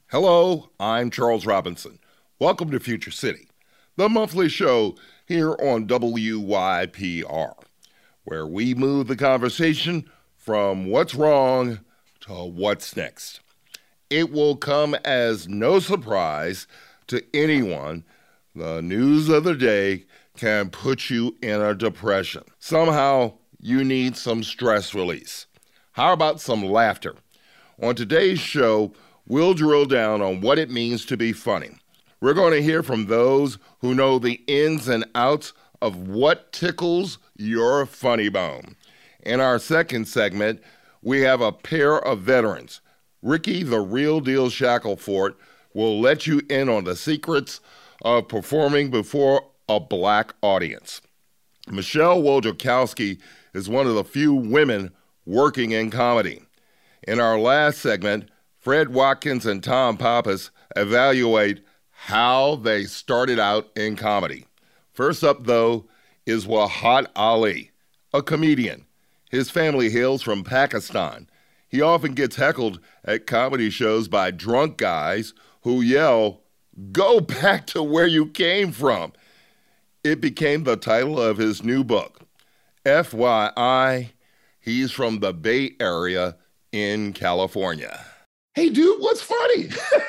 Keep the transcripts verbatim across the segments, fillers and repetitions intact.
Hello, I'm Charles Robinson. Welcome to Future City, the monthly show here on W Y P R, where we move the conversation from what's wrong to what's next. It will come as no surprise to anyone the news of the day can put you in a depression. Somehow, you need some stress release. How about some laughter? On today's show, we'll drill down on what it means to be funny. We're going to hear from those who know the ins and outs of what tickles your funny bone. In our second segment, we have a pair of veterans. Ricky the Real Deal Shackelford will let you in on the secrets of performing before a black audience. Michelle Wojciechowski is one of the few women working in comedy. In our last segment, Fred Watkins and Tom Pappas evaluate how they started out in comedy. First up, though, is Wahat Ali, a comedian. His family hails from Pakistan. He often gets heckled at comedy shows by drunk guys who yell, "Go back to where you came from." It became the title of his new book. F Y I, he's from the Bay Area in California. Hey, dude, what's funny?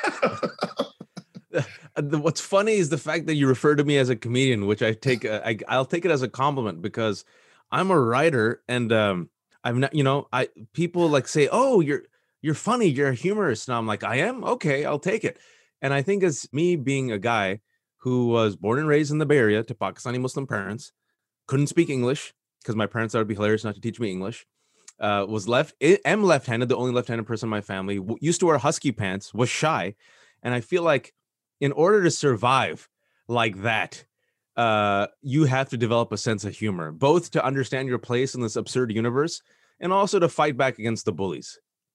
What's funny is the fact that you refer to me as a comedian, which I take, uh, I, I'll take it as a compliment because I'm a writer, and um, I've not, you know, I people like say, "Oh, you're you're funny, you're a humorist," and I'm like, "I am? Okay, I'll take it." And I think as me being a guy who was born and raised in the Bay Area to Pakistani Muslim parents, couldn't speak English because my parents thought it'd be hilarious not to teach me English. Uh, was left, am left-handed, the only left-handed person in my family. W- used to wear husky pants, was shy, and I feel like in order to survive like that, uh, you have to develop a sense of humor, both to understand your place in this absurd universe and also to fight back against the bullies.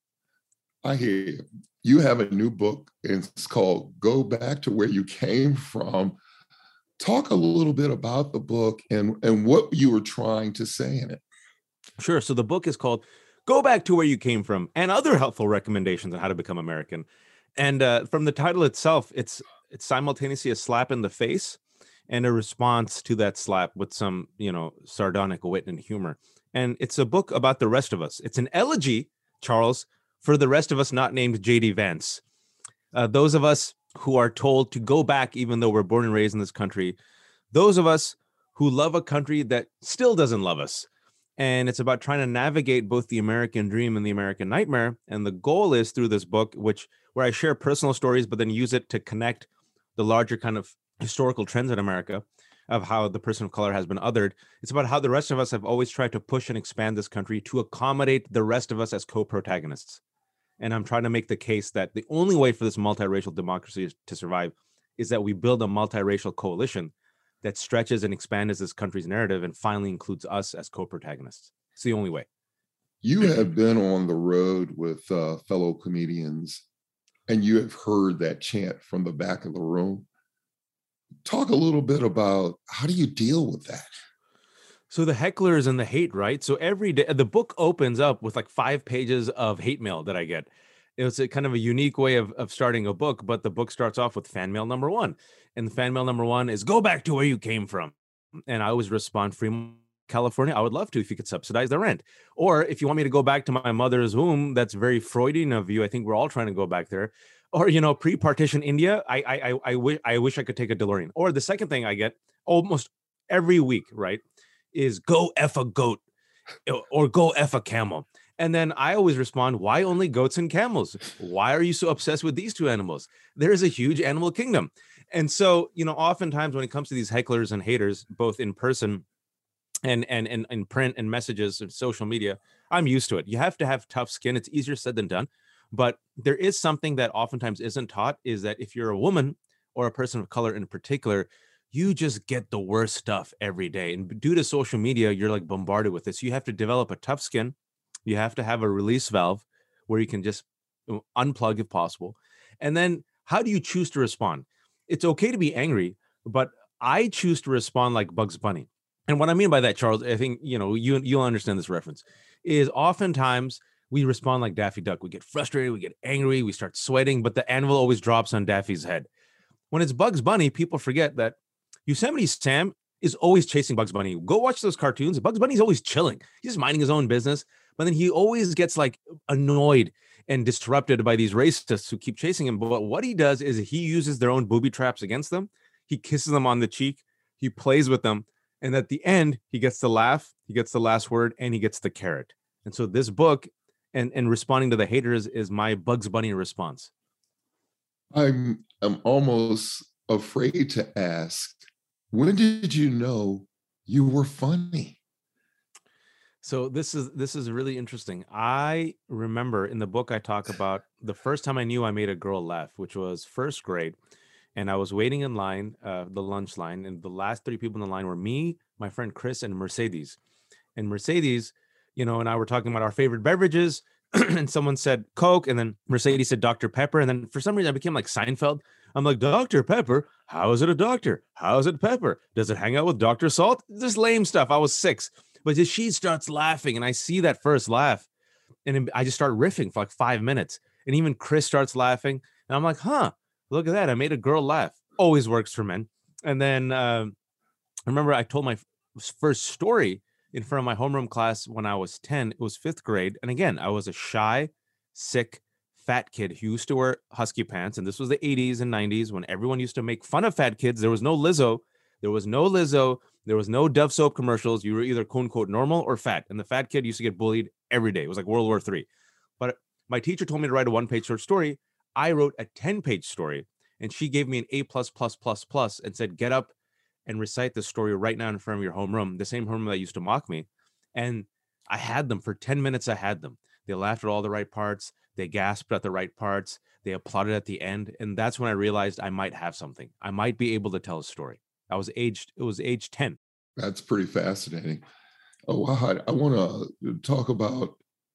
I hear you. You have a new book, and it's called Go Back to Where You Came From. Talk a little bit about the book and, and what you were trying to say in it. Sure. So the book is called Go Back to Where You Came From, and other helpful recommendations on how to become American. And uh, from the title itself, it's it's simultaneously a slap in the face and a response to that slap with some, you know, sardonic wit and humor. And it's a book about the rest of us. It's an elegy, Charles, for the rest of us not named J D Vance. Uh, those of us who are told to go back even though we're born and raised in this country. Those of us who love a country that still doesn't love us. And it's about trying to navigate both the American dream and the American nightmare. And the goal is through this book, which where I share personal stories, but then use it to connect the larger kind of historical trends in America of how the person of color has been othered. It's about how the rest of us have always tried to push and expand this country to accommodate the rest of us as co-protagonists. And I'm trying to make the case that the only way for this multiracial democracy to survive is that we build a multiracial coalition that stretches and expands this country's narrative and finally includes us as co-protagonists. It's the only way. You have been on the road with uh, fellow comedians, and you have heard that chant from the back of the room. Talk a little bit about how do you deal with that? So the hecklers and the hate, right? So every day, the book opens up with like five pages of hate mail that I get. It was a kind of a unique way of, of starting a book, but the book starts off with fan mail number one. And the fan mail number one is go back to where you came from. And I always respond, Fremont, California, I would love to if you could subsidize the rent. Or if you want me to go back to my mother's womb, that's very Freudian of you. I think we're all trying to go back there. Or, you know, pre-partition India, I I I, I, wish, I wish I could take a DeLorean. Or the second thing I get almost every week, right, is go F a goat or go F a camel. And then I always respond, why only goats and camels? Why are you so obsessed with these two animals? There is a huge animal kingdom. And so, you know, oftentimes when it comes to these hecklers and haters, both in person and and and in print and messages and social media, I'm used to it. You have to have tough skin. It's easier said than done. But there is something that oftentimes isn't taught, is that if you're a woman or a person of color in particular, you just get the worst stuff every day. And due to social media, you're like bombarded with this. You have to develop a tough skin. You have to have a release valve where you can just unplug if possible. And then how do you choose to respond? It's okay to be angry, but I choose to respond like Bugs Bunny. And what I mean by that, Charles, I think, you know, you, you'll understand this reference, is oftentimes we respond like Daffy Duck. We get frustrated, we get angry, we start sweating, but the anvil always drops on Daffy's head. When it's Bugs Bunny, people forget that Yosemite Sam is always chasing Bugs Bunny. Go watch those cartoons. Bugs Bunny's always chilling. He's just minding his own business, but then he always gets like annoyed and disrupted by these racists who keep chasing him. But what he does is he uses their own booby traps against them. He kisses them on the cheek. He plays with them. And at the end, he gets to laugh. He gets the last word and he gets the carrot. And so this book and, and responding to the haters is my Bugs Bunny response. I'm I'm almost afraid to ask, when did you know you were funny? So this is this is really interesting. I remember in the book I talk about the first time I knew I made a girl laugh, which was first grade. And I was waiting in line, uh, the lunch line, and the last three people in the line were me, my friend Chris, and Mercedes. And Mercedes, you know, and I were talking about our favorite beverages, and someone said Coke, and then Mercedes said Doctor Pepper, and then for some reason I became like Seinfeld. I'm like, Doctor Pepper? How is it a doctor? How is it pepper? Does it hang out with Doctor Salt? This lame stuff. I was six. But she starts laughing, and I see that first laugh, and I just start riffing for like five minutes. And even Chris starts laughing, and I'm like, huh, look at that. I made a girl laugh. Always works for men. And then uh, I remember I told my first story in front of my homeroom class when I was ten. It was fifth grade. And again, I was a shy, sick, fat kid who used to wear husky pants. And this was the eighties and nineties when everyone used to make fun of fat kids. There was no Lizzo. There was no Lizzo. There was no Dove soap commercials. You were either quote unquote normal or fat. And the fat kid used to get bullied every day. It was like World War Three. But my teacher told me to write a one-page short story. I wrote a ten-page story, and she gave me an A plus plus plus plus and said, get up and recite this story right now in front of your homeroom, the same homeroom that used to mock me. And I had them for ten minutes. I had them. They laughed at all the right parts. They gasped at the right parts. They applauded at the end. And that's when I realized I might have something. I might be able to tell a story. I was aged, it was age ten. That's pretty fascinating. Oh, wow. I want to talk about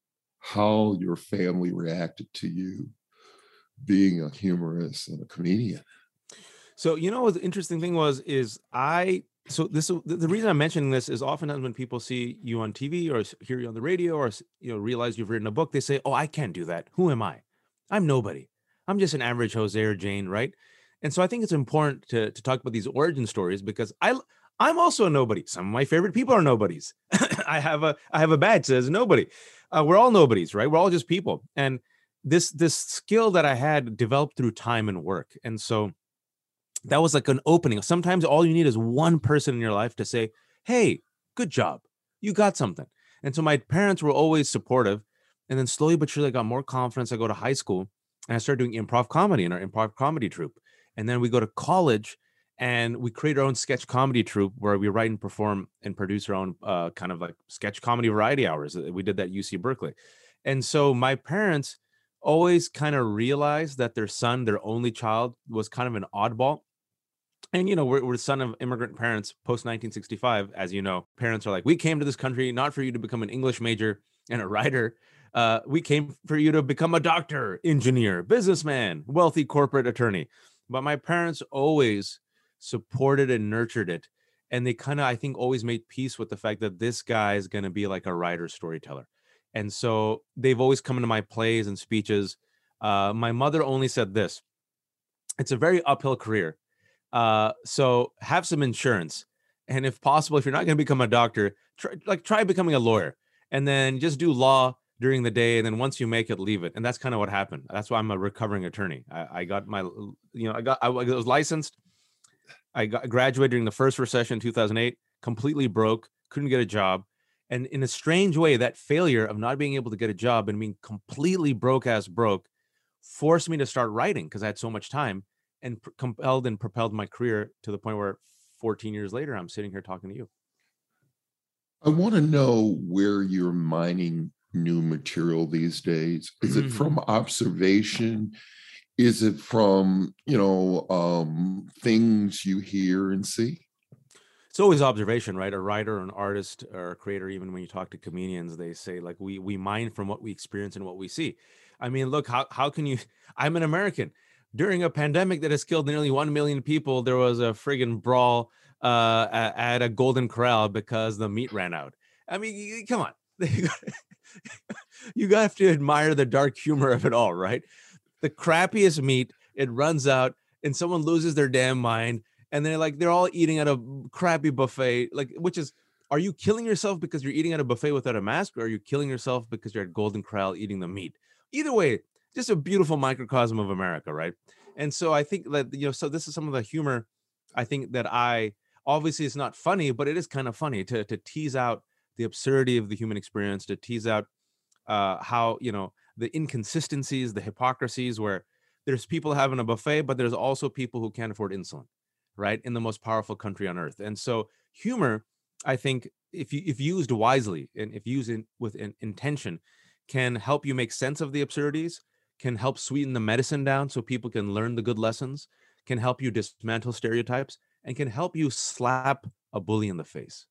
how your family reacted to you being a humorist and a comedian. So, you know, what the interesting thing was, is I, so this, the reason I'm mentioning this is oftentimes when people see you on T V or hear you on the radio or, you know, realize you've written a book, they say, oh, I can't do that. Who am I? I'm nobody. I'm just an average Jose or Jane, right? And so I think it's important to, to talk about these origin stories because I, I'm also a nobody. Some of my favorite people are nobodies. I have a, I have a badge that says nobody. Uh, we're all nobodies, right? We're all just people. And this, this skill that I had developed through time and work. And so that was like an opening. Sometimes all you need is one person in your life to say, hey, good job. You got something. And so my parents were always supportive. And then slowly but surely I got more confidence. I go to high school and I started doing improv comedy in our improv comedy troupe. And then we go to college and we create our own sketch comedy troupe where we write and perform and produce our own uh, kind of like sketch comedy variety hours. We did that at U C Berkeley. And so my parents always kind of realized that their son, their only child, was kind of an oddball. And, you know, we're, we're the son of immigrant parents post nineteen sixty-five. As you know, parents are like, we came to this country not for you to become an English major and a writer. Uh, we came for you to become a doctor, engineer, businessman, wealthy corporate attorney. But my parents always supported and nurtured it. And they kind of, I think, always made peace with the fact that this guy is going to be like a writer storyteller. And so they've always come into my plays and speeches. Uh, my mother only said this: it's a very uphill career. Uh, so have some insurance. And if possible, if you're not going to become a doctor, try, like try becoming a lawyer and then just do law during the day. And then once you make it, leave it. And that's kind of what happened. That's why I'm a recovering attorney. I, I got my, you know, I got, I was licensed. I got graduated during the first recession in two thousand eight, completely broke, couldn't get a job. And in a strange way, that failure of not being able to get a job and being completely broke as broke forced me to start writing because I had so much time, and pr- compelled and propelled my career to the point where fourteen years later, I'm sitting here talking to you. I want to know where you're mining new material these days. Is it from observation? Is it from, you know, um, things you hear and see? It's always observation, right? A writer, an artist, or a creator, even when you talk to comedians, they say like we we mine from what we experience and what we see. I mean, look, how how can you, I'm an American. During a pandemic that has killed nearly one million people, there was a friggin' brawl uh, at a Golden Corral because the meat ran out. I mean, come on. you have to admire the dark humor of it all, right? The crappiest meat, it runs out and someone loses their damn mind. And they're like, they're all eating at a crappy buffet, like, which is, are you killing yourself because you're eating at a buffet without a mask, or are you killing yourself because you're at Golden Corral eating the meat? Either way, just a beautiful microcosm of America, right? And so I think that, you know, so this is some of the humor, I think that I, obviously it's not funny, but it is kind of funny to, to tease out the absurdity of the human experience, to tease out uh, how, you know, the inconsistencies, the hypocrisies, where there's people having a buffet, but there's also people who can't afford insulin, right? In the most powerful country on earth. And so humor, I think, if you if used wisely and if used in, with an intention, can help you make sense of the absurdities, can help sweeten the medicine down so people can learn the good lessons, can help you dismantle stereotypes, and can help you slap a bully in the face.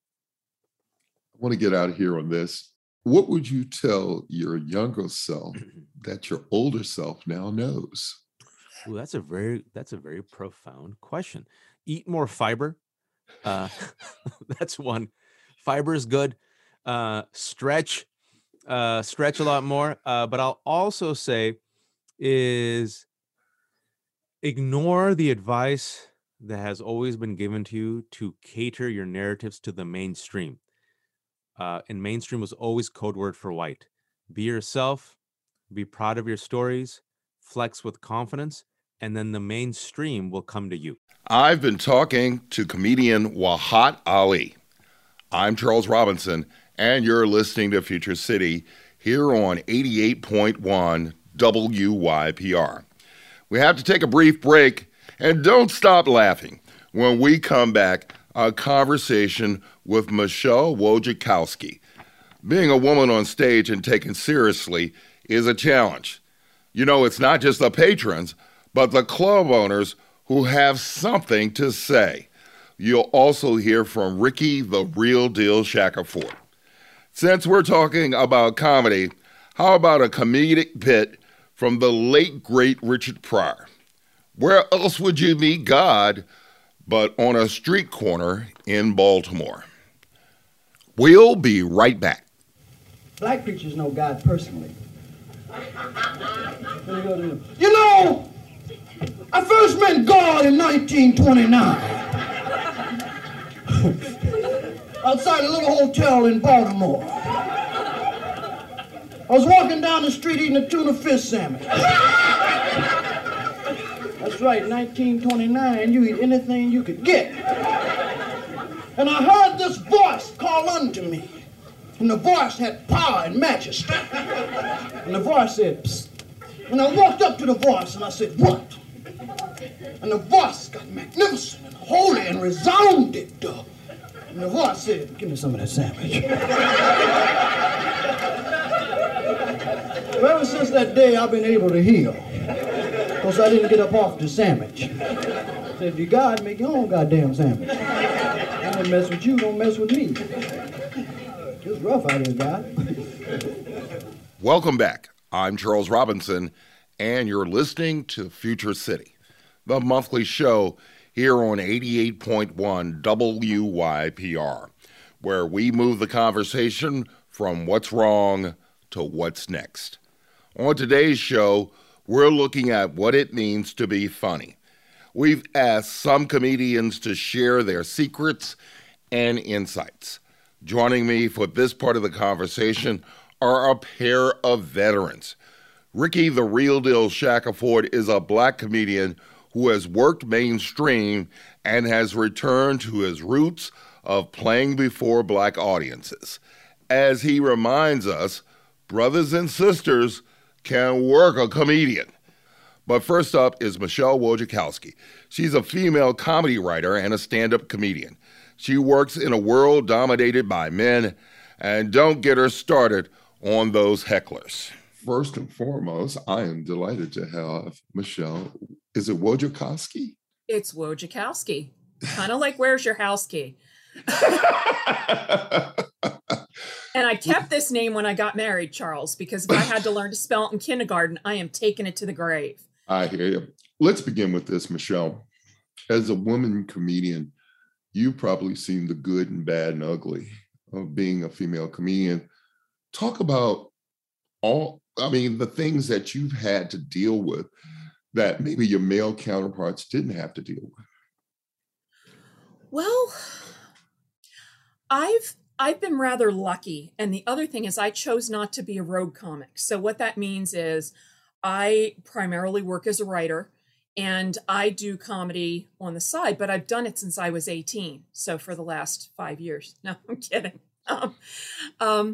I want to get out of here on this. What would you tell your younger self that your older self now knows? Ooh, that's a very that's a very profound question. Eat more fiber. Uh, that's one. Fiber is good. Uh, stretch, uh, stretch a lot more. Uh, but I'll also say is ignore the advice that has always been given to you to cater your narratives to the mainstream. Uh, and mainstream was always code word for white. Be yourself, be proud of your stories, flex with confidence, and then the mainstream will come to you. I've been talking to comedian Wahat Ali. I'm Charles Robinson, and you're listening to Future City here on eighty-eight point one W Y P R. We have to take a brief break, and don't stop laughing. When we come back, a conversation with Michelle Wojciechowski. Being a woman on stage and taken seriously is a challenge. You know, it's not just the patrons, but the club owners who have something to say. You'll also hear from Ricky the Real Deal Shackelford. Since we're talking about comedy, how about a comedic bit from the late, great Richard Pryor? Where else would you meet God but on a street corner in Baltimore? We'll be right back. Black preachers know God personally. You know, I first met God in nineteen twenty-nine. Outside a little hotel in Baltimore. I was walking down the street eating a tuna fish sandwich. That's right, nineteen twenty-nine, you eat anything you could get. And I heard this voice call unto me. And the voice had power and majesty. And the voice said, psst. And I walked up to the voice and I said, what? And the voice got magnificent and holy and resounded. And the voice said, give me some of that sandwich. Well, ever since that day, I've been able to heal. Because I didn't get up off the sandwich. I said, if you God, make your own goddamn sandwich. I don't mess with you, don't mess with me. It's rough out here, God. Welcome back. I'm Charles Robinson, and you're listening to Future City, the monthly show here on eighty-eight point one W Y P R, where we move the conversation from what's wrong to what's next. On today's show, we're looking at what it means to be funny. We've asked some comedians to share their secrets and insights. Joining me for this part of the conversation are a pair of veterans. Ricky the Real Deal Shackelford is a black comedian who has worked mainstream and has returned to his roots of playing before black audiences. As he reminds us, brothers and sisters can work a comedian. But first up is Michelle Wojciechowski. She's a female comedy writer and a stand-up comedian. She works in a world dominated by men, and don't get her started on those hecklers. First and foremost, I am delighted to have Michelle. Is it Wojciechowski? It's Wojciechowski. Kind of like, where's your house key? And I kept this name when I got married, Charles, because if I had to learn to spell it in kindergarten, I am taking it to the grave. I hear you. Let's begin with this, Michelle. As a woman comedian, you've probably seen the good and bad and ugly of being a female comedian. Talk about all, I mean, the things that you've had to deal with that maybe your male counterparts didn't have to deal with? Well, I've I've been rather lucky. And the other thing is I chose not to be a rogue comic. So what that means is I primarily work as a writer and I do comedy on the side, but I've done it since I was eighteen. So for the last five years. No, I'm kidding. Um, um,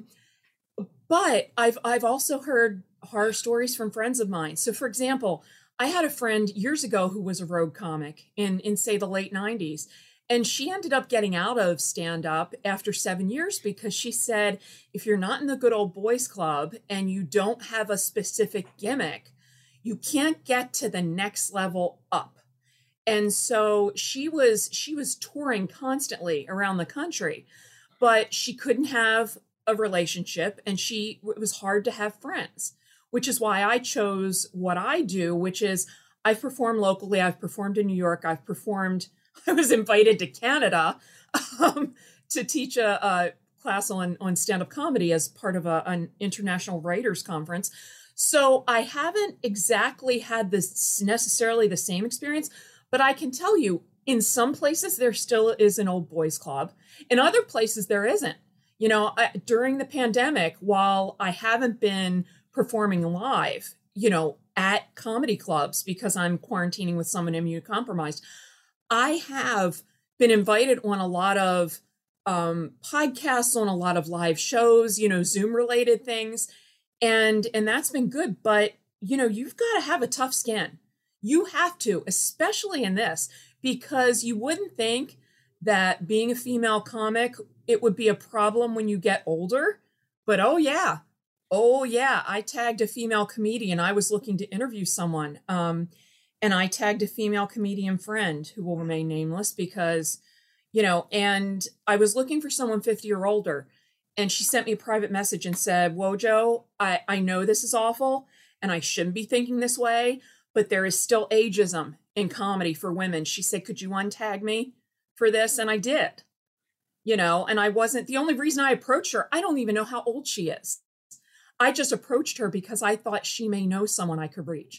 but I've I've also heard horror stories from friends of mine. So for example, I had a friend years ago who was a rogue comic in, in say the late nineties. And she ended up getting out of stand-up after seven years because she said, if you're not in the good old boys club and you don't have a specific gimmick, you can't get to the next level up. And so she was she was touring constantly around the country, but she couldn't have a relationship and she it was hard to have friends, which is why I chose what I do, which is I've performed locally. I've performed in New York. I've performed I was invited to Canada um, to teach a, a class on, on stand-up comedy as part of a, an international writers conference. So I haven't exactly had this necessarily the same experience, but I can tell you in some places there still is an old boys club. In other places there isn't. You know, I, during the pandemic, while I haven't been performing live, you know, at comedy clubs because I'm quarantining with someone immunocompromised, I have been invited on a lot of um, podcasts, on a lot of live shows, you know, Zoom related things. And, and that's been good. But, you know, you've got to have a tough skin. You have to, especially in this, because you wouldn't think that being a female comic, it would be a problem when you get older. But oh, yeah. Oh, yeah. I tagged a female comedian. I was looking to interview someone. Um, And I tagged a female comedian friend who will remain nameless because, you know, and I was looking for someone fifty or older. And she sent me a private message and said, Wojo, I, I know this is awful and I shouldn't be thinking this way, but there is still ageism in comedy for women. She said, could you untag me for this? And I did, you know, and I wasn't the only reason I approached her. I don't even know how old she is. I just approached her because I thought she may know someone I could reach.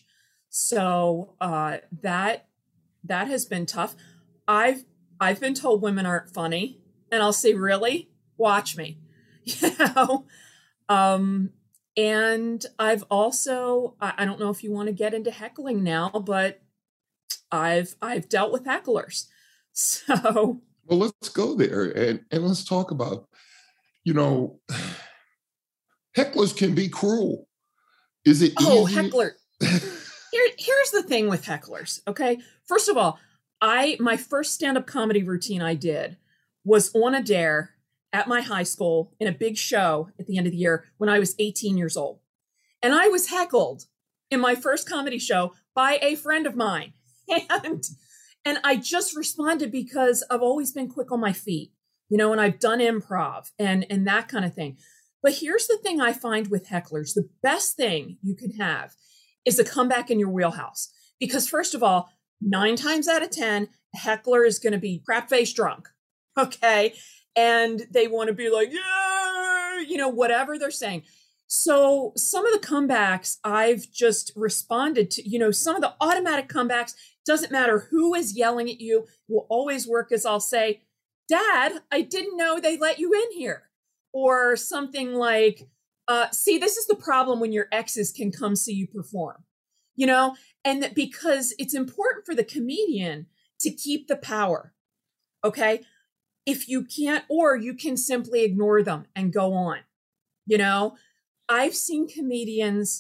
So uh, that that has been tough. I've I've been told women aren't funny, and I'll say, really? Watch me, you know. Um, and I've also I, I don't know if you want to get into heckling now, but I've I've dealt with hecklers. So well, let's go there and and let's talk about, you know, hecklers can be cruel. Is it? Oh, easy? heckler. Here, here's the thing with hecklers, okay? First of all, I my first stand-up comedy routine I did was on a dare at my high school in a big show at the end of the year when I was eighteen years old. And I was heckled in my first comedy show by a friend of mine. And, and I just responded because I've always been quick on my feet, you know, and I've done improv and, and that kind of thing. But here's the thing I find with hecklers. The best thing you can have is a comeback in your wheelhouse. Because first of all, nine times out of ten, a heckler is going to be crap-faced drunk, okay? And they want to be like, yeah, you know, whatever they're saying. So some of the comebacks I've just responded to, you know, some of the automatic comebacks, doesn't matter who is yelling at you, will always work as I'll say, Dad, I didn't know they let you in here. Or something like, Uh, see, this is the problem when your exes can come see you perform, you know, and that because it's important for the comedian to keep the power. OK, if you can't, or you can simply ignore them and go on. You know, I've seen comedians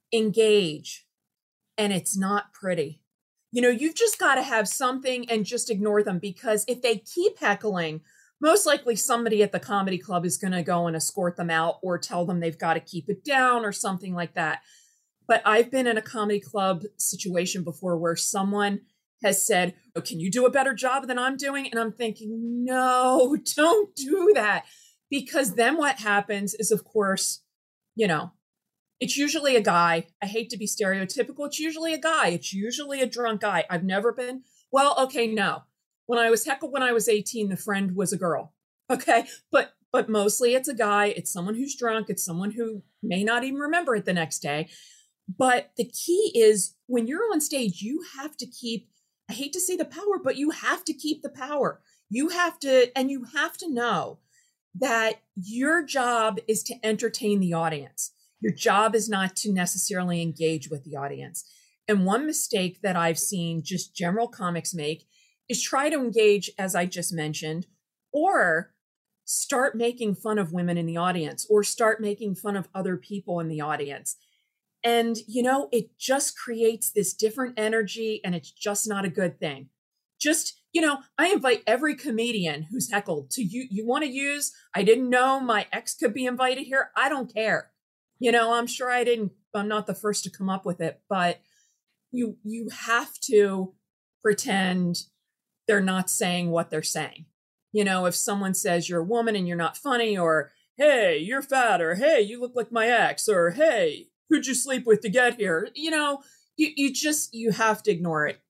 engage and it's not pretty. You know, you've just got to have something and just ignore them, because if they keep heckling, most likely somebody at the comedy club is going to go and escort them out or tell them they've got to keep it down or something like that. But I've been in a comedy club situation before where someone has said, oh, can you do a better job than I'm doing? And I'm thinking, no, don't do that. Because then what happens is, of course, you know, it's usually a guy. I hate to be stereotypical. It's usually a guy. It's usually a drunk guy. I've never been. Well, okay, no. When I was heckled when I was eighteen, the friend was a girl. Okay. But but mostly it's a guy, it's someone who's drunk, it's someone who may not even remember it the next day. But the key is when you're on stage, you have to keep, I hate to say the power, but you have to keep the power. You have to, and you have to know that your job is to entertain the audience. Your job is not to necessarily engage with the audience. And one mistake that I've seen just general comics make is try to engage, as I just mentioned, or start making fun of women in the audience, or start making fun of other people in the audience. And, you know, it just creates this different energy, and it's just not a good thing. Just, you know, I invite every comedian who's heckled to you. You want to use, I didn't know my ex could be invited here. I don't care. You know, I'm sure I didn't, I'm not the first to come up with it, but you, you have to pretend they're not saying what they're saying. You know, if someone says you're a woman and you're not funny, or, hey, you're fat, or, hey, you look like my ex, or, hey, who'd you sleep with to get here? You know, you, you just, you have to ignore it.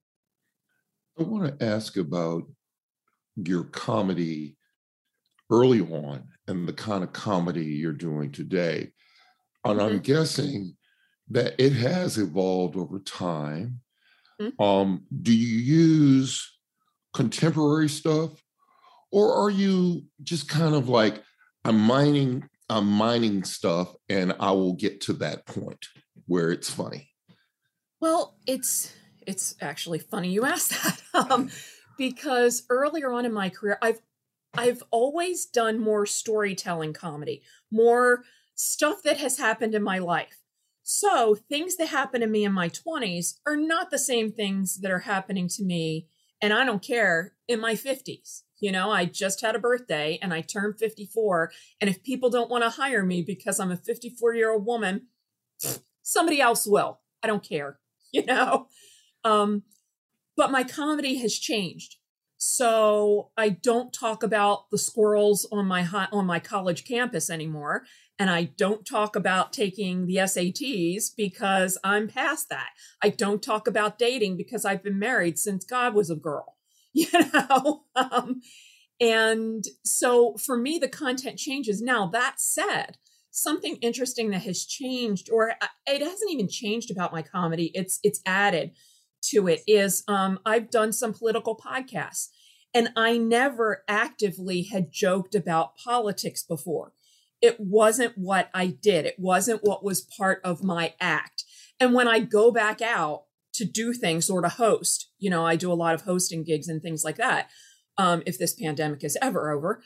I want to ask about your comedy early on and the kind of comedy you're doing today. And mm-hmm. I'm guessing that it has evolved over time. Mm-hmm. Um, do you use contemporary stuff, or are you just kind of like, I'm mining, I'm mining stuff, and I will get to that point where it's funny? Well, it's it's actually funny you asked that, um, because earlier on in my career, I've I've always done more storytelling comedy, more stuff that has happened in my life. So things that happen to me in my twenties are not the same things that are happening to me, and I don't care, in my fifties. You know, I just had a birthday and I turned fifty-four. And if people don't want to hire me because I'm a fifty-four-year-old woman, somebody else will. I don't care, you know. Um, but my comedy has changed. So I don't talk about the squirrels on my high, on my college campus anymore. And I don't talk about taking the S A Ts because I'm past that. I don't talk about dating because I've been married since God was a girl. You know, um, and so for me, the content changes. Now, that said, something interesting that has changed, or it hasn't even changed about my comedy, it's it's added to it, is um, I've done some political podcasts, and I never actively had joked about politics before. It wasn't what I did. It wasn't what was part of my act. And when I go back out to do things or to host, you know, I do a lot of hosting gigs and things like that. Um, if this pandemic is ever over,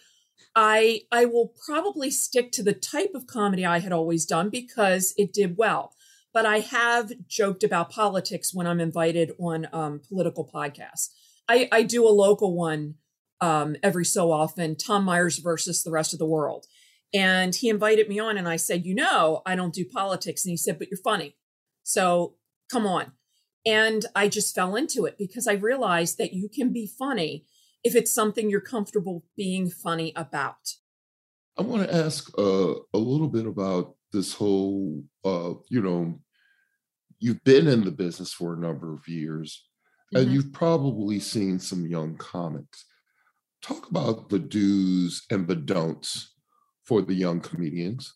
I I will probably stick to the type of comedy I had always done because it did well. But I have joked about politics when I'm invited on um, political podcasts. I, I do a local one um, every so often, Tom Myers versus the rest of the world. And he invited me on and I said, you know, I don't do politics. And he said, but you're funny. So come on. And I just fell into it because I realized that you can be funny if it's something you're comfortable being funny about. I want to ask uh, a little bit about this whole, uh, you know, you've been in the business for a number of years, mm-hmm. and you've probably seen some young comics. Talk about the do's and the don'ts for the young comedians.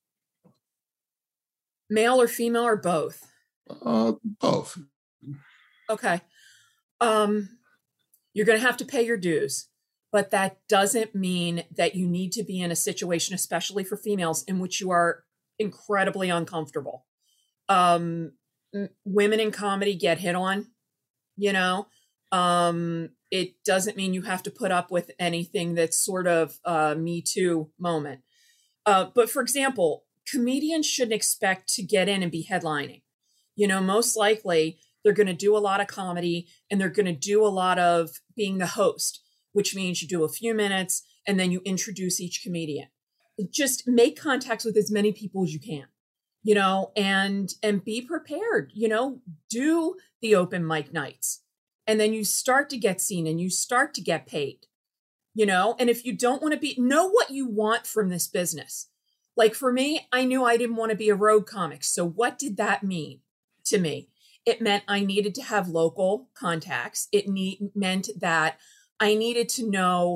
Male or female or both? Uh, both. Okay. Um, you're going to have to pay your dues, but that doesn't mean that you need to be in a situation, especially for females, in which you are incredibly uncomfortable. Um, m- women in comedy get hit on, you know. Um, it doesn't mean you have to put up with anything that's sort of a Me Too moment. Uh, but for example, comedians shouldn't expect to get in and be headlining. You know, most likely they're going to do a lot of comedy and they're going to do a lot of being the host, which means you do a few minutes and then you introduce each comedian. Just make contacts with as many people as you can, you know, and, and be prepared, you know, do the open mic nights. And then you start to get seen and you start to get paid, you know, and if you don't want to be, know what you want from this business. Like for me, I knew I didn't want to be a road comic. So what did that mean to me? It meant I needed to have local contacts. It need, meant that I needed to know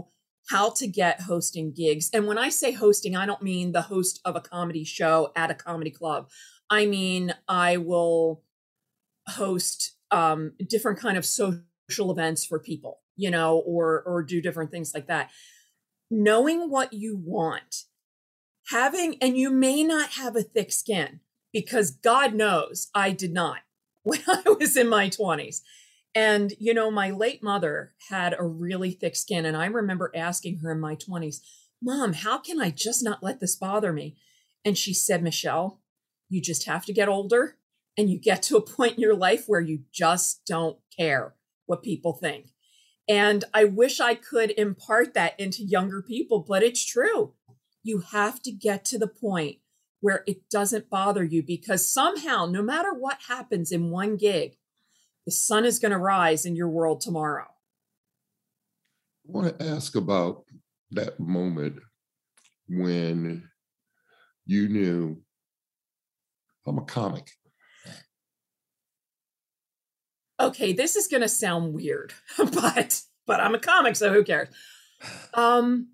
how to get hosting gigs. And when I say hosting, I don't mean the host of a comedy show at a comedy club. I mean, I will host um, different kind of social events for people, you know, or or do different things like that. Knowing what you want, having, and you may not have a thick skin, because God knows I did not when I was in my twenties. And, you know, my late mother had a really thick skin. And I remember asking her in my twenties, Mom, how can I just not let this bother me? And she said, Michelle, you just have to get older and you get to a point in your life where you just don't care what people think. And I wish I could impart that into younger people, but it's true. You have to get to the point where it doesn't bother you, because somehow, no matter what happens in one gig, the sun is going to rise in your world tomorrow. I want to ask about that moment when you knew, I'm a comic. Okay, this is going to sound weird, but but I'm a comic, so who cares? Um,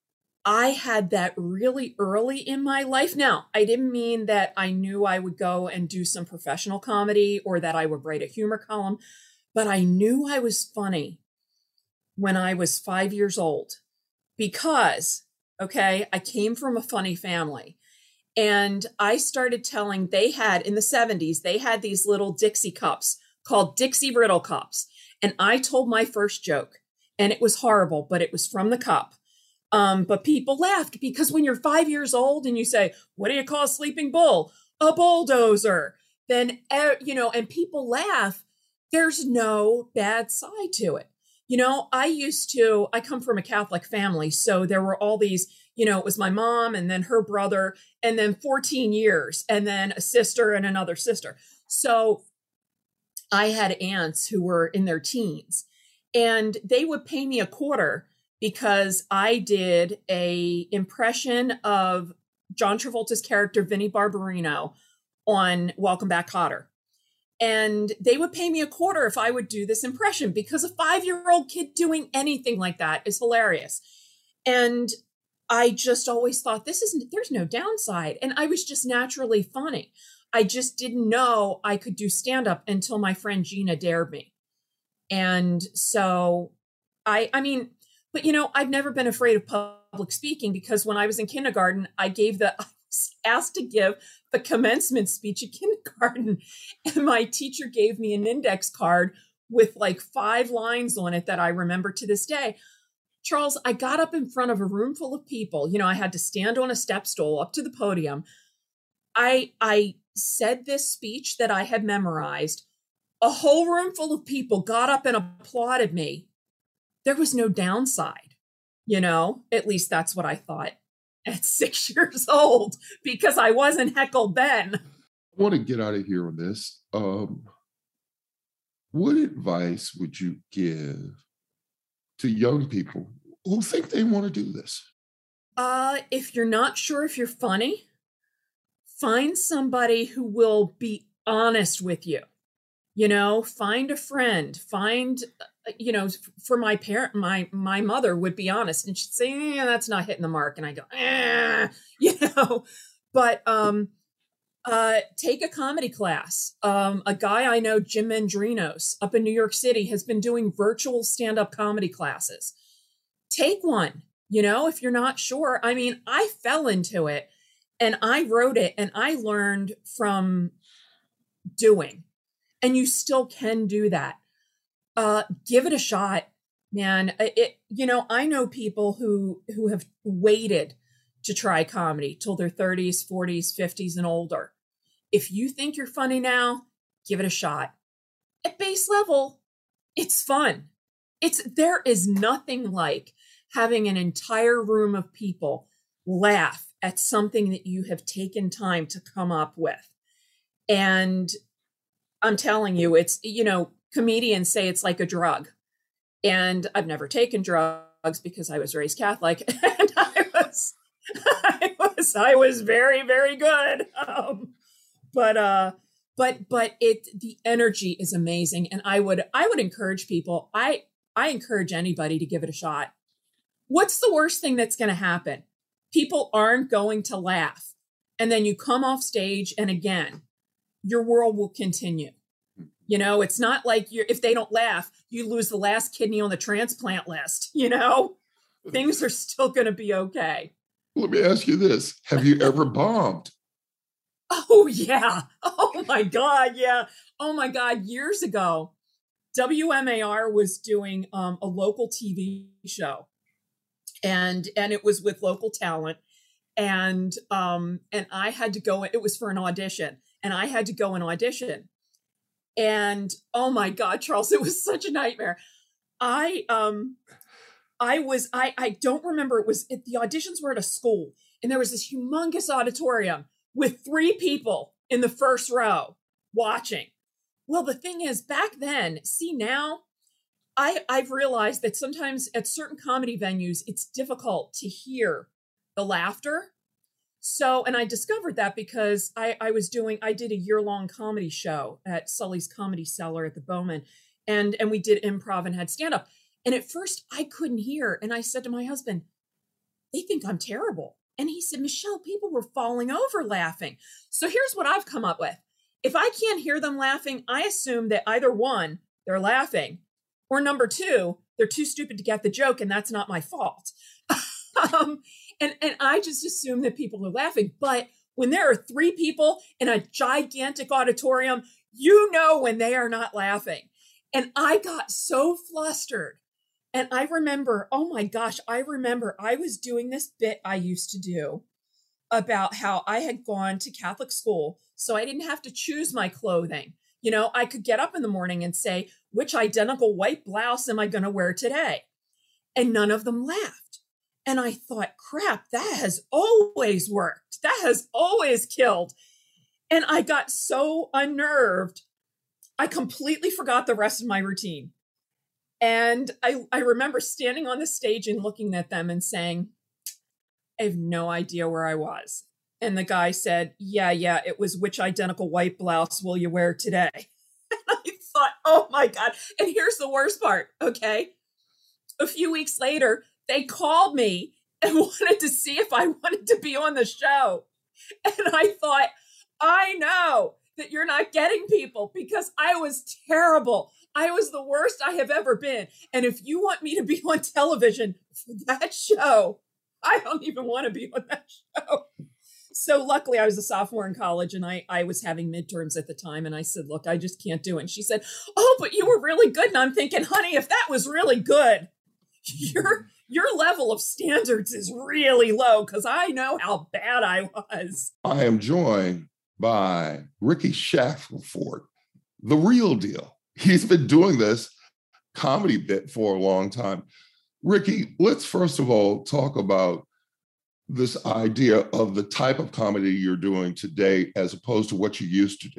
I had that really early in my life. Now, I didn't mean that I knew I would go and do some professional comedy or that I would write a humor column, but I knew I was funny when I was five years old because, okay, I came from a funny family. And I started telling, they had, in the seventies, they had these little Dixie cups called Dixie Riddle cups. And I told my first joke, and it was horrible, but it was from the cup. Um, but people laughed because when you're five years old and you say, what do you call a sleeping bull? A bulldozer. Then, uh, you know, and people laugh, there's no bad side to it. You know, I used to, I come from a Catholic family. So there were all these, you know, it was my mom and then her brother and then fourteen years and then a sister and another sister. So I had aunts who were in their teens and they would pay me a quarter because I did a impression of John Travolta's character, Vinnie Barbarino, on Welcome Back, Kotter. And they would pay me a quarter if I would do this impression because a five-year-old kid doing anything like that is hilarious. And I just always thought, this isn't, there's no downside. And I was just naturally funny. I just didn't know I could do stand-up until my friend Gina dared me. And so I, I mean, but, you know, I've never been afraid of public speaking because when I was in kindergarten, I gave the, I was asked to give the commencement speech at kindergarten. And my teacher gave me an index card with like five lines on it that I remember to this day. Charles, I got up in front of a room full of people. You know, I had to stand on a step stool up to the podium. I, I said this speech that I had memorized. A whole room full of people got up and applauded me. There was no downside, you know, at least that's what I thought at six years old, because I wasn't heckled then. I want to get out of here on this. Um, what advice would you give to young people who think they want to do this? Uh, if you're not sure if you're funny, find somebody who will be honest with you. You know, find a friend, find, you know, for my parent, my, my mother would be honest and she'd say, yeah, that's not hitting the mark. And I go, eh, you know, but, um, uh, take a comedy class. Um, a guy I know, Jim Mendrinos up in New York City, has been doing virtual stand-up comedy classes. Take one, you know, if you're not sure. I mean, I fell into it and I wrote it and I learned from doing. And you still can do that. Uh, give it a shot, man. It, you know, I know people who who have waited to try comedy till their thirties, forties, fifties, and older. If you think you're funny now, give it a shot. At base level, it's fun. It's there is nothing like having an entire room of people laugh at something that you have taken time to come up with. And I'm telling you, it's, you know, comedians say it's like a drug. And I've never taken drugs because I was raised Catholic. And I was, I was, I was very, very good. Um, but, uh, but, but it, the energy is amazing. And I would, I would encourage people, I, I encourage anybody to give it a shot. what's the worst thing that's going to happen? People aren't going to laugh. And then you come off stage and again, your world will continue. You know, it's not like you're, if they don't laugh, you lose the last kidney on the transplant list, you know, things are still going to be okay. Let me ask you this. Have you ever bombed? Oh, yeah. Oh, my God. Yeah. Oh, my God. Years ago, W M A R was doing um, a local T V show and, and it was with local talent. And, um, and I had to go, it was for an audition and I had to go and audition. And oh my God, Charles, it was such a nightmare. I, um, I was, I, I don't remember. It was, it, the auditions were at a school and there was this humongous auditorium with three people in the first row watching. Well, the thing is back then, see now, I, I've realized that sometimes at certain comedy venues, it's difficult to hear the laughter. So, and I discovered that because I, I was doing, I did a year-long comedy show at Sully's Comedy Cellar at the Bowman, and, and we did improv and had stand-up. And at first I couldn't hear. And I said to my husband, they think I'm terrible. And he said, Michelle, people were falling over laughing. So here's what I've come up with. If I can't hear them laughing, I assume that either one, they're laughing, or number two, they're too stupid to get the joke, and that's not my fault. um, And, and I just assume that people are laughing. But when there are three people in a gigantic auditorium, you know when they are not laughing. And I got so flustered. And I remember, oh my gosh, I remember I was doing this bit I used to do about how I had gone to Catholic school, so I didn't have to choose my clothing. You know, I could get up in the morning and say, which identical white blouse am I going to wear today? And none of them laughed. And I thought, crap, that has always worked. That has always killed. And I got so unnerved, I completely forgot the rest of my routine. And I, I remember standing on the stage and looking at them and saying, I have no idea where I was. And the guy said, yeah, yeah, it was which identical white blouse will you wear today? And I thought, oh my God. And here's the worst part, okay? A few weeks later, they called me and wanted to see if I wanted to be on the show. And I thought, I know that you're not getting people because I was terrible. I was the worst I have ever been. And if you want me to be on television for that show, I don't even want to be on that show. So luckily I was a sophomore in college and I, I was having midterms at the time. And I said, look, I just can't do it. And she said, oh, but you were really good. And I'm thinking, honey, if that was really good, you're your level of standards is really low because I know how bad I was. I am joined by Ricky Shackelford, the real deal. He's been doing this comedy bit for a long time. Ricky, let's first of all talk about this idea of the type of comedy you're doing today as opposed to what you used to do.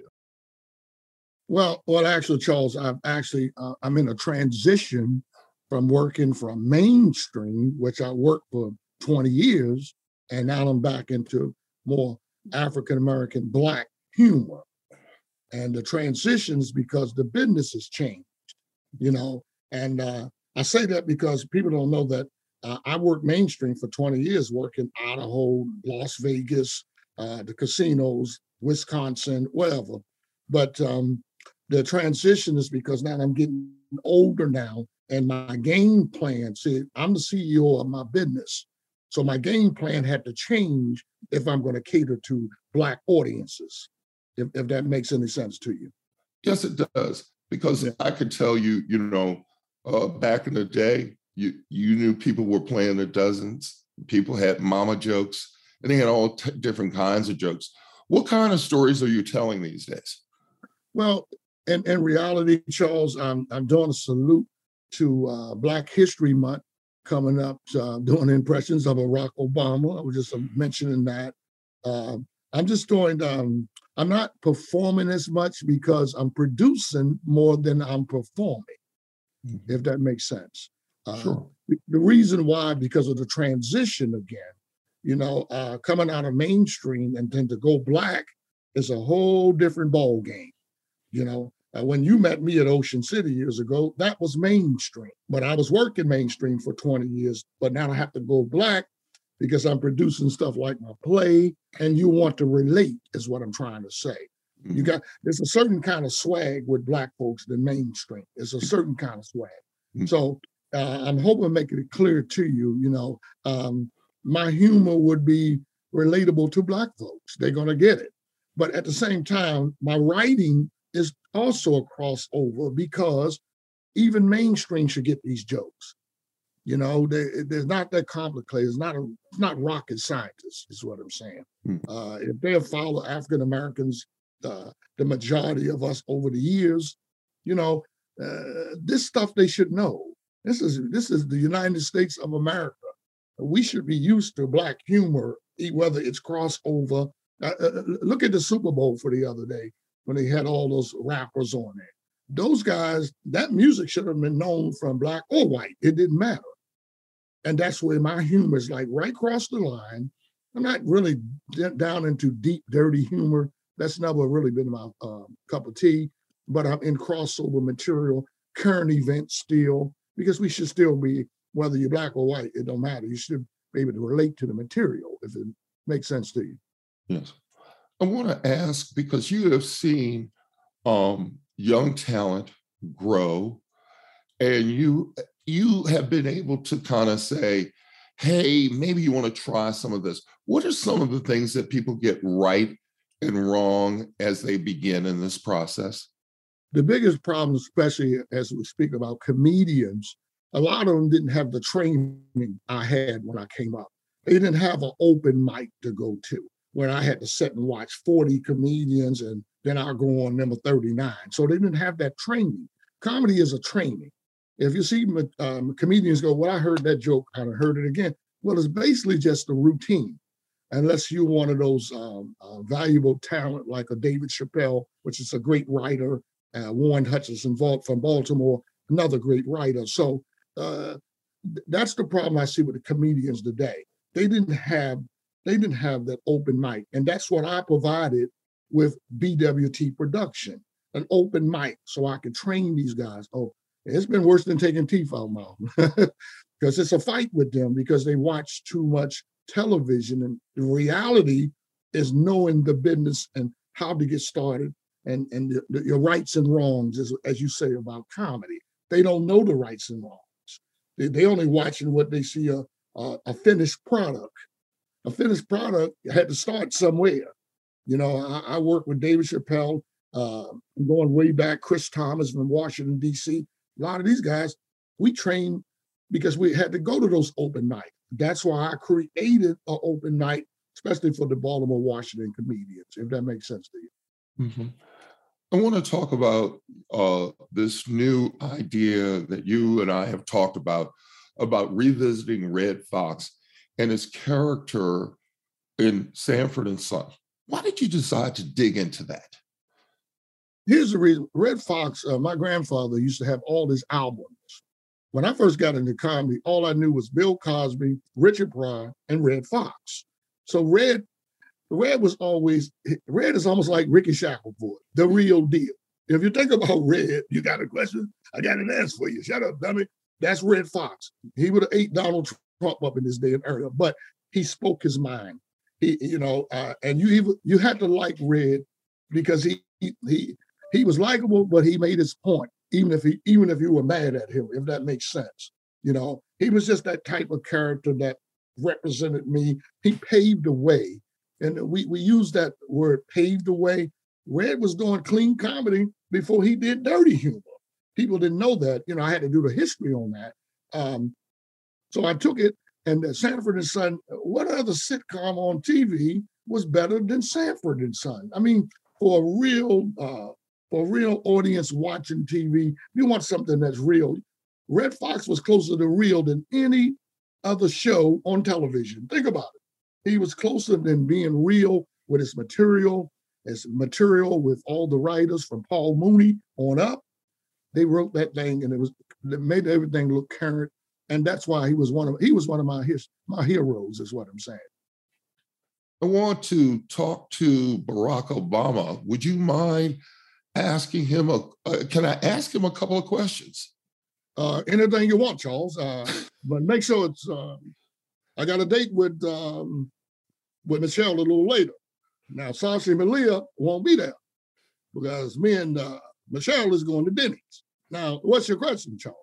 Well, well, actually, Charles, I'm actually, uh, I'm in a transition from working from mainstream, which I worked for twenty years, and now I'm back into more African-American Black humor. And the transition is because the business has changed, you know, and uh, I say that because people don't know that uh, I worked mainstream for twenty years, working Idaho, Las Vegas, uh, the casinos, Wisconsin, whatever. But um, the transition is because now I'm getting older now, and my game plan, see, I'm the C E O of my business. So my game plan had to change if I'm going to cater to Black audiences, if, if that makes any sense to you. Yes, it does. Because yeah. I could tell you, you know, uh, back in the day, you, you knew people were playing their dozens. People had mama jokes, and they had all t- different kinds of jokes. What kind of stories are you telling these days? Well, in, in reality, Charles, I'm, I'm doing a salute to uh, Black History Month coming up, uh, doing impressions of Barack Obama. I was just uh, mentioning that. Uh, I'm just doing, um, I'm not performing as much because I'm producing more than I'm performing, mm-hmm. if that makes sense. Uh, sure. The reason why, because of the transition again, you know, uh, coming out of mainstream and then to go Black is a whole different ball game, you know. Uh, when you met me at Ocean City years ago, that was mainstream. But I was working mainstream for twenty years, but now I have to go black because I'm producing stuff like my play, and you want to relate is what I'm trying to say. Mm-hmm. You got, there's a certain kind of swag with black folks than mainstream. It's a certain kind of swag. Mm-hmm. So uh, I'm hoping making it clear to you, you know, um, my humor would be relatable to black folks. They're going to get it. But at the same time, my writing is also a crossover because even mainstream should get these jokes. You know, they, they're not that complicated. It's not a, it's not rocket scientists, is what I'm saying. Hmm. Uh, if they have followed African Americans, uh, the majority of us over the years, you know, uh, this stuff they should know. This is this is the United States of America. We should be used to black humor, whether it's crossover. Uh, uh, look at the Super Bowl for the other day when they had all those rappers on there. Those guys, that music should have been known from black or white. It didn't matter. And that's where my humor is like right across the line. I'm not really d- down into deep, dirty humor. That's never really been my um, cup of tea. But I'm in crossover material, current events still, because we should still be, whether you're black or white, it don't matter. You should be able to relate to the material if it makes sense to you. Yes. I want to ask, because you have seen um, young talent grow, and you you have been able to kind of say, hey, maybe you want to try some of this. What are some of the things that people get right and wrong as they begin in this process? The biggest problem, especially as we speak about comedians, a lot of them didn't have the training I had when I came up. They didn't have an open mic to go to, when I had to sit and watch forty comedians and then I'll go on number thirty-nine. So they didn't have that training. Comedy is a training. If you see um, comedians go, well, I heard that joke, I heard it again. Well, it's basically just a routine. Unless you're one of those um, uh, valuable talent like a David Chappelle, which is a great writer, uh, Warren Hutchinson from Baltimore, another great writer. So uh, that's the problem I see with the comedians today. They didn't have They didn't have that open mic. And that's what I provided with B W T Production, an open mic so I could train these guys. Oh, it's been worse than taking teeth out my mouth because it's a fight with them because they watch too much television. And the reality is knowing the business and how to get started and, and the, the, your rights and wrongs, as, as you say about comedy. They don't know the rights and wrongs. They, they only watching what they see a, a, a finished product. A finished product had to start somewhere. You know, I, I worked with David Chappelle, uh, going way back, Chris Thomas from Washington, D C. A lot of these guys, we trained because we had to go to those open nights. That's why I created an open night, especially for the Baltimore, Washington comedians, if that makes sense to you. Mm-hmm. I want to talk about uh, this new idea that you and I have talked about, about revisiting Redd Foxx and his character in Sanford and Son. Why did you decide to dig into that? Here's the reason. Redd Foxx, uh, my grandfather used to have all his albums. When I first got into comedy, all I knew was Bill Cosby, Richard Pryor, and Redd Foxx. So Redd, Redd was always, Redd is almost like Ricky Shackelford, the real deal. If you think about Redd, you got a question? I got an answer for you. Shut up, dummy. That's Redd Foxx. He would have ate Donald Trump up in this day and era, but he spoke his mind. He, you know, uh, and you even you had to like Redd because he he he was likable, but he made his point, even if he even if you were mad at him, if that makes sense. You know, he was just that type of character that represented me. He paved the way, and we we use that word, paved the way. Redd was doing clean comedy before he did dirty humor. People didn't know that. You know, I had to do the history on that. Um, so I took it. And Sanford and Son, what other sitcom on T V was better than Sanford and Son? I mean, for a real, uh, for a real audience watching T V, you want something that's real. Redd Foxx was closer to real than any other show on television. Think about it. He was closer than being real with his material, his material with all the writers from Paul Mooney on up. They wrote that thing, and it was it made everything look current. And that's why he was one of he was one of my his, my heroes, is what I'm saying. I want to talk to Barack Obama. Would you mind asking him a uh, can I ask him a couple of questions? Uh, anything you want, Charles. Uh, but make sure it's. Uh, I got a date with um, with Michelle a little later. Now, Sasha and Malia won't be there because me and uh, Michelle is going to Denny's. Now, what's your question, Charles?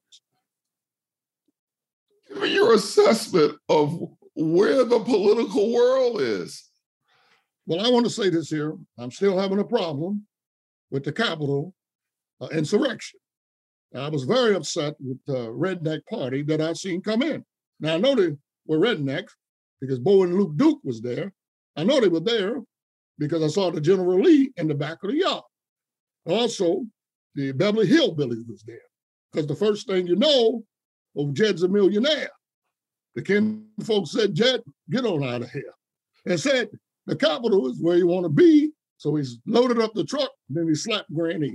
Give me your assessment of where the political world is. Well, I want to say this here. I'm still having a problem with the Capitol uh, insurrection. I was very upset with the Redneck Party that I seen come in. Now, I know they were rednecks because Bo and Luke Duke was there. I know they were there because I saw the General Lee in the back of the yard. Also, the Beverly Hillbillies was there because the first thing you know, oh, Jed's a millionaire. The Ken folks said, Jed, get on out of here. And said, the Capitol is where you want to be. So he's loaded up the truck, and then he slapped Granny.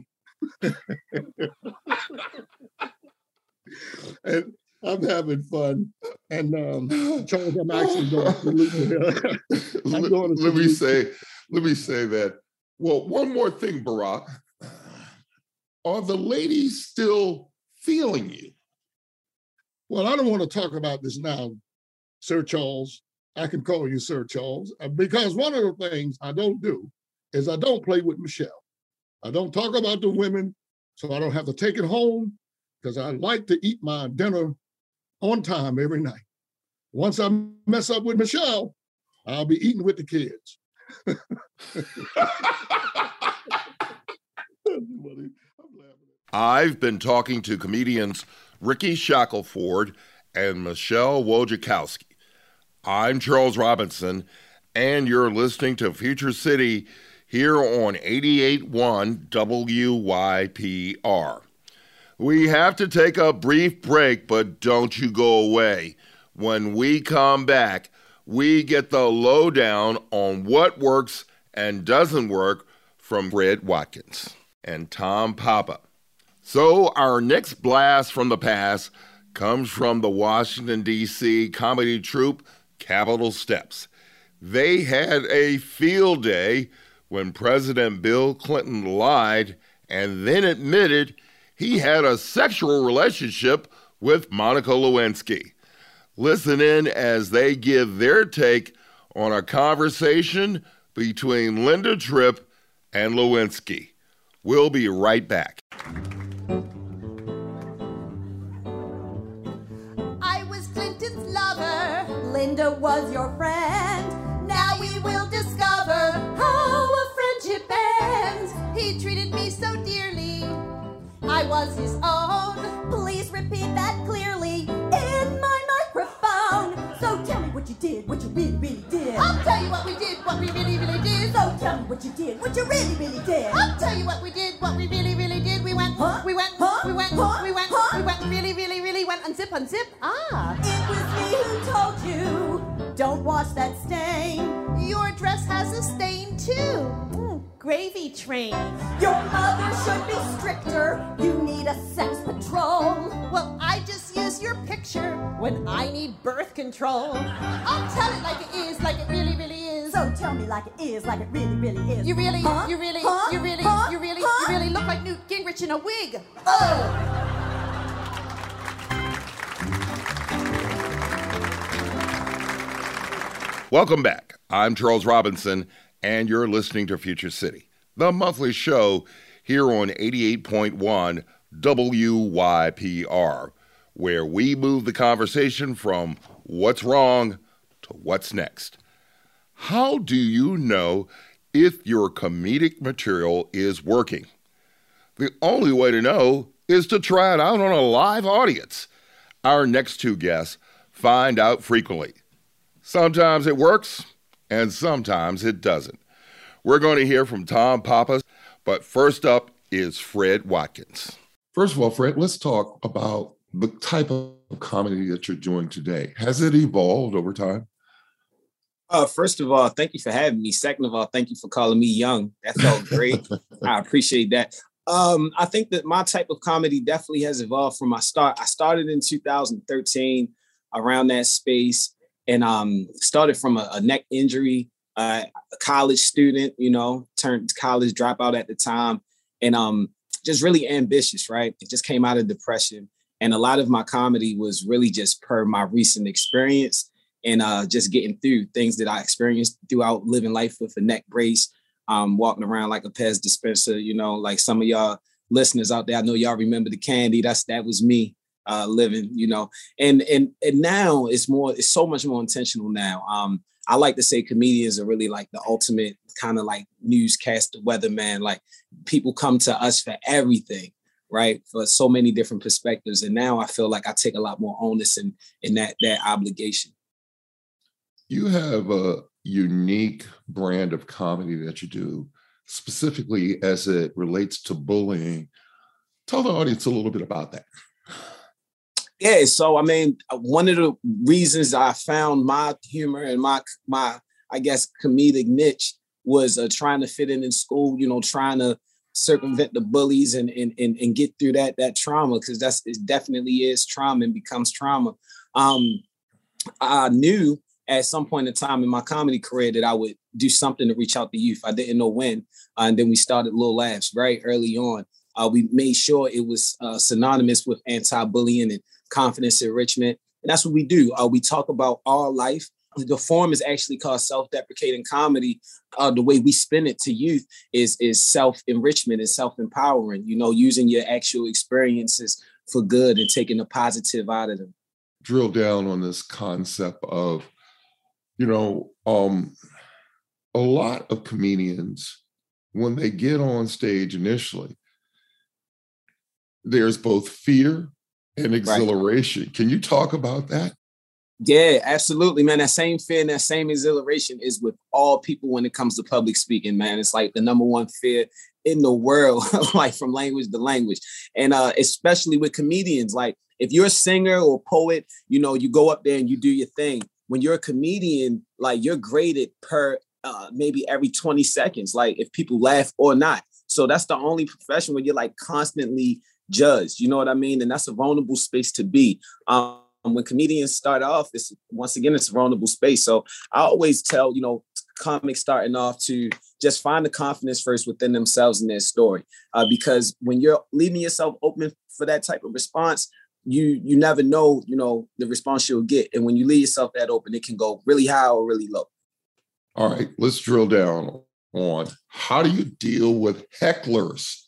And I'm having fun. And um, Charles, I'm actually going to I'm going to let me say, let me say that. Well, one more thing, Barack. Are the ladies still feeling you? Well, I don't want to talk about this now, Sir Charles. I can call you Sir Charles, because one of the things I don't do is I don't play with Michelle. I don't talk about the women, so I don't have to take it home, because I like to eat my dinner on time every night. Once I mess up with Michelle, I'll be eating with the kids. I've been talking to comedians Ricky Shackelford and Michelle Wojciechowski. I'm Charles Robinson, and you're listening to Future City here on eighty-eight point one W Y P R. We have to take a brief break, but don't you go away. When we come back, we get the lowdown on what works and doesn't work from Fred Watkins and Tom Papa. So our next blast from the past comes from the Washington, D C comedy troupe Capitol Steps. They had a field day when President Bill Clinton lied and then admitted he had a sexual relationship with Monica Lewinsky. Listen in as they give their take on a conversation between Linda Tripp and Lewinsky. We'll be right back. I was Clinton's lover, Linda was your friend. Now we will discover how a friendship ends. He treated me so dearly, I was his own. Please repeat that clearly in my microphone. So tell me what you did, what you really, really did. I'll tell you what we did, what we really, really did. So tell me what you did, what you really, really did. I'll tell you what we did, what we really, really did. We went, huh? we went, huh? we went, huh? we went, huh? we went, really, really, really went unzip, unzip. Ah, it was me who told you, don't wash that stain. Your dress has a stain too. Mm, gravy train. Your mother should be stricter. You need a sex patrol. Well, I just use your picture when I need birth control. I'll tell it like it is, like it really, really is. So tell me like it is, like it really, really is. You really, huh? you really, huh? you really, huh? you really, huh? you really look like Newt Gingrich in a wig. Oh. Welcome back. I'm Charles Robinson, and you're listening to Future City, the monthly show here on eighty-eight point one W Y P R, where we move the conversation from what's wrong to what's next. How do you know if your comedic material is working? The only way to know is to try it out on a live audience. Our next two guests find out frequently. Sometimes it works, and sometimes it doesn't. We're going to hear from Tom Papa, but first up is Fred Watkins. First of all, Fred, let's talk about the type of comedy that you're doing today. Has it evolved over time? Uh, first of all, thank you for having me. Second of all, thank you for calling me young. That felt great. I appreciate that. Um, I think that my type of comedy definitely has evolved from my start. I started in two thousand thirteen, around that space. And um, started from a, a neck injury, uh, a college student, you know, turned college dropout at the time. and um, just really ambitious, right? It just came out of depression. And a lot of my comedy was really just per my recent experience and uh, just getting through things that I experienced throughout living life with a neck brace, um, walking around like a Pez dispenser, you know, like some of y'all listeners out there, I know y'all remember the candy. That's that was me uh, living, you know, and and and now it's more, it's so much more intentional now. Um, I like to say comedians are really like the ultimate kind of like newscaster, weatherman. Like people come to us for everything, right? For so many different perspectives. And now I feel like I take a lot more onus in, in that, that obligation. You have a unique brand of comedy that you do, specifically as it relates to bullying. Tell the audience a little bit about that. Yeah, so I mean, one of the reasons I found my humor and my, my I guess, comedic niche was uh, trying to fit in in school, you know, trying to circumvent the bullies and and and, and get through that that trauma, because that's it definitely is trauma and becomes trauma. Um, I knew at some point in time in my comedy career that I would do something to reach out to youth. I didn't know when, uh, and then we started Little Laughs very early on. Uh, we made sure it was uh, synonymous with anti-bullying and confidence enrichment, and that's what we do. Uh, we talk about our life. The form is actually called self-deprecating comedy. Uh, the way we spin it to youth is, is self-enrichment and self-empowering, you know, using your actual experiences for good and taking the positive out of them. Drill down on this concept of, you know, um, a lot of comedians, when they get on stage initially, there's both fear and exhilaration. Right. Can you talk about that? Yeah, absolutely, man. That same fear and that same exhilaration is with all people when it comes to public speaking, man. It's like the number one fear in the world, like from language to language. And uh, especially with comedians, like if you're a singer or poet, you know, you go up there and you do your thing. When you're a comedian, like you're graded per uh, maybe every twenty seconds, like if people laugh or not. So that's the only profession where you're like constantly judged, you know what I mean? And that's a vulnerable space to be. Um, When comedians start off, it's once again, it's a vulnerable space. So I always tell, you know, comics starting off to just find the confidence first within themselves and their story. Uh, because when you're leaving yourself open for that type of response, you you never know, you know, the response you'll get. And when you leave yourself that open, it can go really high or really low. All right, let's drill down on how do you deal with hecklers?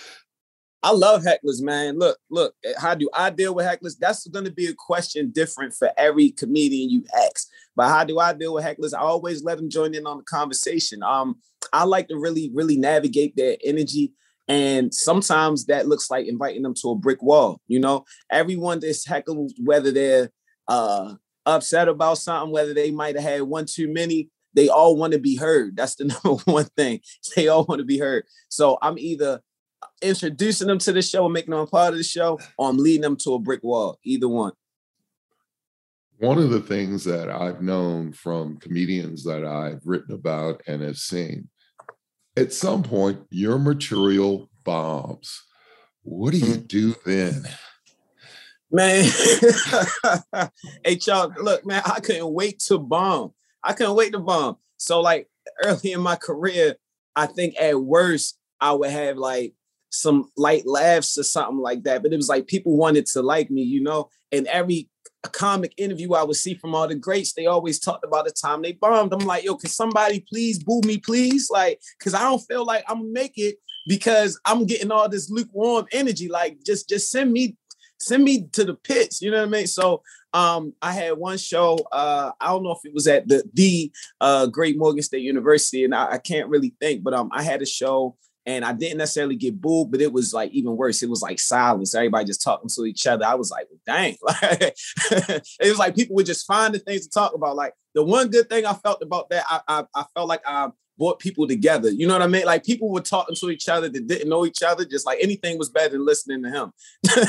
I love hecklers, man. Look, look, how do I deal with hecklers? That's going to be a question different for every comedian you ask. But how do I deal with hecklers? I always let them join in on the conversation. Um, I like to really, really navigate their energy. And sometimes that looks like inviting them to a brick wall. You know, everyone that's heckled, whether they're uh, upset about something, whether they might have had one too many, they all want to be heard. That's the number one thing. They all want to be heard. So I'm either introducing them to the show and making them a part of the show, or I'm leading them to a brick wall, either one. One of the things that I've known from comedians that I've written about and have seen, at some point, your material bombs. What do you do then? Man, hey, y'all, look, man, I couldn't wait to bomb. I couldn't wait to bomb. So like early in my career, I think at worst, I would have like some light laughs or something like that. But it was like people wanted to like me, you know, and every comic interview I would see from all the greats, they always talked about the time they bombed. I'm like, yo, can somebody please boo me, please? Like, because I don't feel like I'm gonna make it because I'm getting all this lukewarm energy. Like, just, just send me, send me to the pits. You know what I mean? So um, I had one show, uh, I don't know if it was at the, the uh, Great Morgan State University, and I, I can't really think, but um, I had a show and I didn't necessarily get booed, but it was like even worse. It was like silence. Everybody just talking to each other. I was like, well, dang. Like, it was like people would just find the things to talk about. Like the one good thing I felt about that, I, I, I felt like I brought people together. You know what I mean? Like people were talking to each other that didn't know each other. Just like anything was better than listening to him.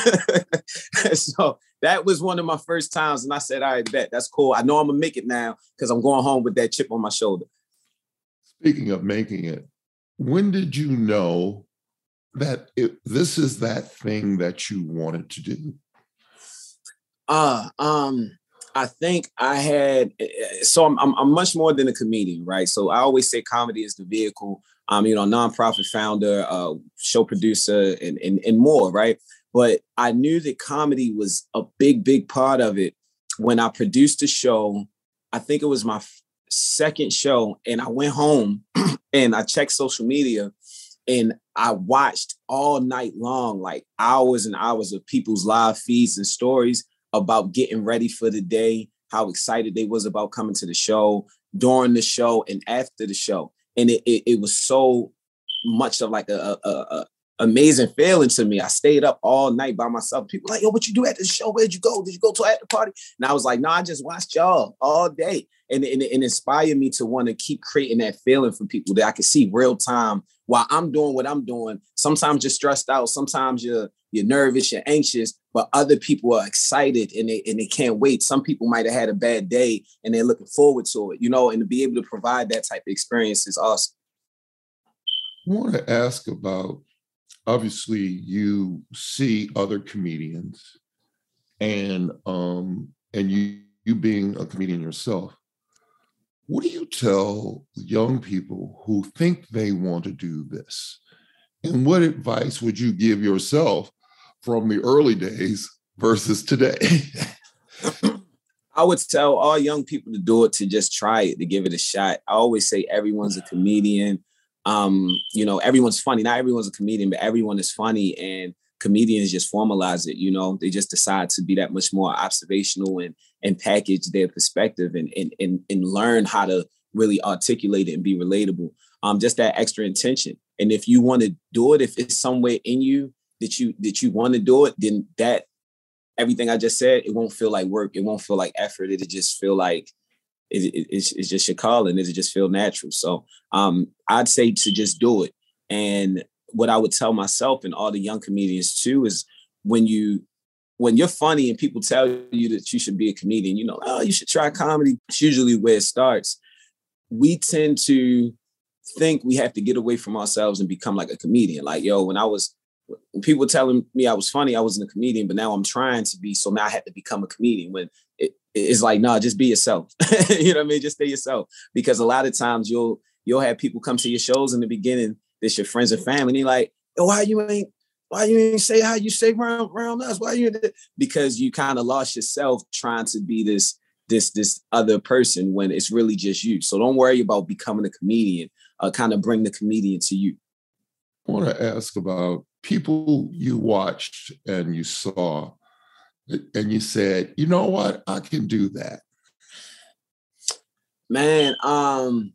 So that was one of my first times. And I said, all right, bet, that's cool. I know I'm gonna make it now because I'm going home with that chip on my shoulder. Speaking of making it, when did you know that it, this is that thing that you wanted to do? Uh, um, I think I had, so I'm, I'm, I'm much more than a comedian, right? So I always say comedy is the vehicle. um, you know, nonprofit founder, uh, show producer, and, and and more, right? But I knew that comedy was a big, big part of it when I produced the show. I think it was my f- second show, and I went home and I checked social media, and I watched all night long, like hours and hours of people's live feeds and stories about getting ready for the day, how excited they was about coming to the show, during the show and after the show. And it it, it was so much of like a, a, a amazing feeling to me. I stayed up all night by myself. People like, yo, what you do at the show? Where'd you go? Did you go to after party? And I was like, no, I just watched y'all all day. And, and, and it inspired me to want to keep creating that feeling for people that I can see real time while I'm doing what I'm doing. Sometimes you're stressed out. Sometimes you're you're nervous, you're anxious, but other people are excited and they and they can't wait. Some people might have had a bad day and they're looking forward to it, you know, and to be able to provide that type of experience is awesome. I want to ask about, obviously you see other comedians and um and you you being a comedian yourself. What do you tell young people who think they want to do this? And what advice would you give yourself from the early days versus today? I would tell all young people to do it, to just try it, to give it a shot. I always say everyone's a comedian. Um, you know, everyone's funny. Not everyone's a comedian, but everyone is funny. And comedians just formalize it, you know, they just decide to be that much more observational and and package their perspective and and and, and learn how to really articulate it and be relatable. Um, just that extra intention. And if you want to do it, if it's somewhere in you that you that you want to do it, then that everything I just said, it won't feel like work. It won't feel like effort. It'll just feel like it, it, it's, it's just your calling. It'll just feel natural. So um, I'd say to just do it. And what I would tell myself and all the young comedians too is when you when you're funny and people tell you that you should be a comedian, you know, oh, you should try comedy. It's usually where it starts. We tend to think we have to get away from ourselves and become like a comedian. Like, yo, when I was, when people were telling me I was funny, I wasn't a comedian, but now I'm trying to be. So now I had to become a comedian. When it, it's like, no, nah, just be yourself. You know what I mean? Just stay yourself. Because a lot of times you'll you'll have people come to your shows in the beginning, that's your friends and family, and you're like, oh, why you ain't, why you ain't say how you say around, around us? Why you? Because you kind of lost yourself trying to be this this this other person when it's really just you. So don't worry about becoming a comedian. Uh, kind of bring the comedian to you. I want to ask about people you watched and you saw and you said, you know what, I can do that. Man, um,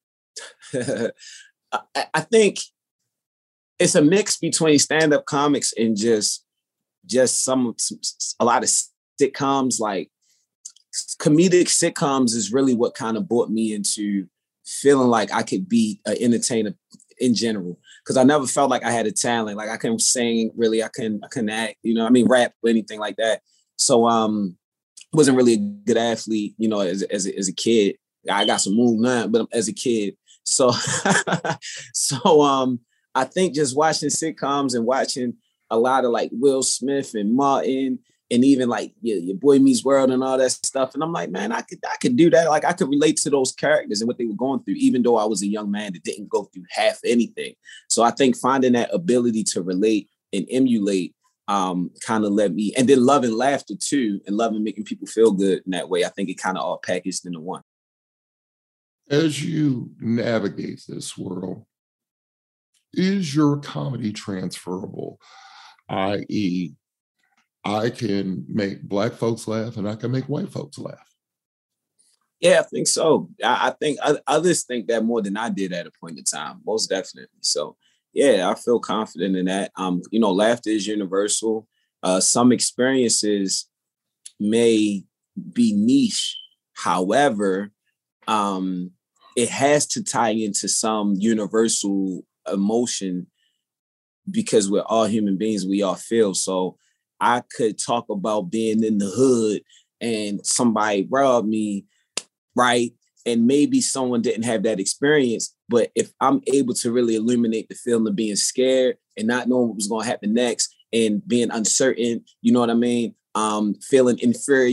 I, I think it's a mix between stand-up comics and just just some, some a lot of sitcoms. Like comedic sitcoms is really what kind of brought me into feeling like I could be an entertainer in general, because I never felt like I had a talent. Like I couldn't sing, really. I couldn't, I couldn't act, you know, I mean, rap or anything like that. So um, wasn't really a good athlete, you know, as, as, as a kid. I got some moves now, but as a kid. So, so um, I think just watching sitcoms and watching a lot of like Will Smith and Martin and even like your, your Boy Meets World and all that stuff. And I'm like, man, I could I could do that. Like I could relate to those characters and what they were going through, even though I was a young man that didn't go through half anything. So I think finding that ability to relate and emulate um, kind of led me, and then loving laughter too, and loving making people feel good in that way. I think it kind of all packaged into one. As you navigate this world, is your comedy transferable? that is, I can make Black folks laugh and I can make white folks laugh. Yeah, I think so. I, I think others think that more than I did at a point in time, most definitely. So yeah, I feel confident in that. Um, you know, laughter is universal. Uh, some experiences may be niche. However, um, it has to tie into some universal emotion because we're all human beings. We all feel. So I could talk about being in the hood and somebody robbed me, right? And maybe someone didn't have that experience. But if I'm able to really illuminate the feeling of being scared and not knowing what was going to happen next and being uncertain, you know what I mean? Um, feeling inferior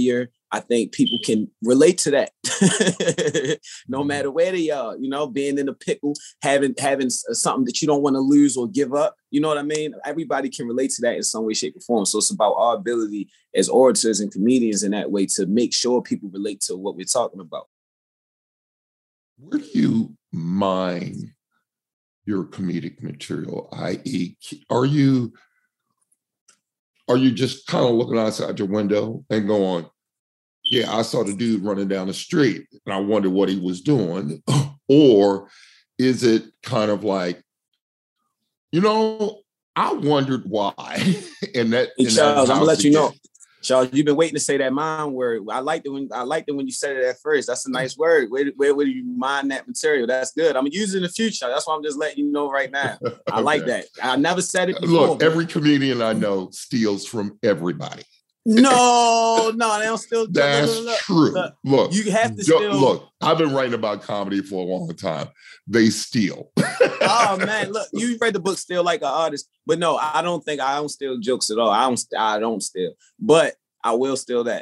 I think people can relate to that, no matter where they are. You know, being in a pickle, having having something that you don't want to lose or give up. You know what I mean? Everybody can relate to that in some way, shape, or form. So it's about our ability as orators and comedians in that way to make sure people relate to what we're talking about. Where do you mine your comedic material? that is, are you are you just kind of looking outside your window and going, yeah, I saw the dude running down the street and I wondered what he was doing? Or is it kind of like, you know, I wondered why? and that, hey, and Charles, that I'm gonna let you know. again. Charles, you've been waiting to say that mine word. I liked it when I liked it when you said it at first. That's a nice word. Where, where, where do you mine that material? That's good. I'm gonna use it in the future. That's why I'm just letting you know right now. I okay. like that. I never said it before. Look, every comedian I know steals from everybody. No, no, they don't steal. That's look, look, true. Look, look, you have to steal. Look, I've been writing about comedy for a long time. They steal. Oh man, look, you read the book Steal Like an Artist, but no, I don't think I don't steal jokes at all. I don't. I don't steal, but I will steal that.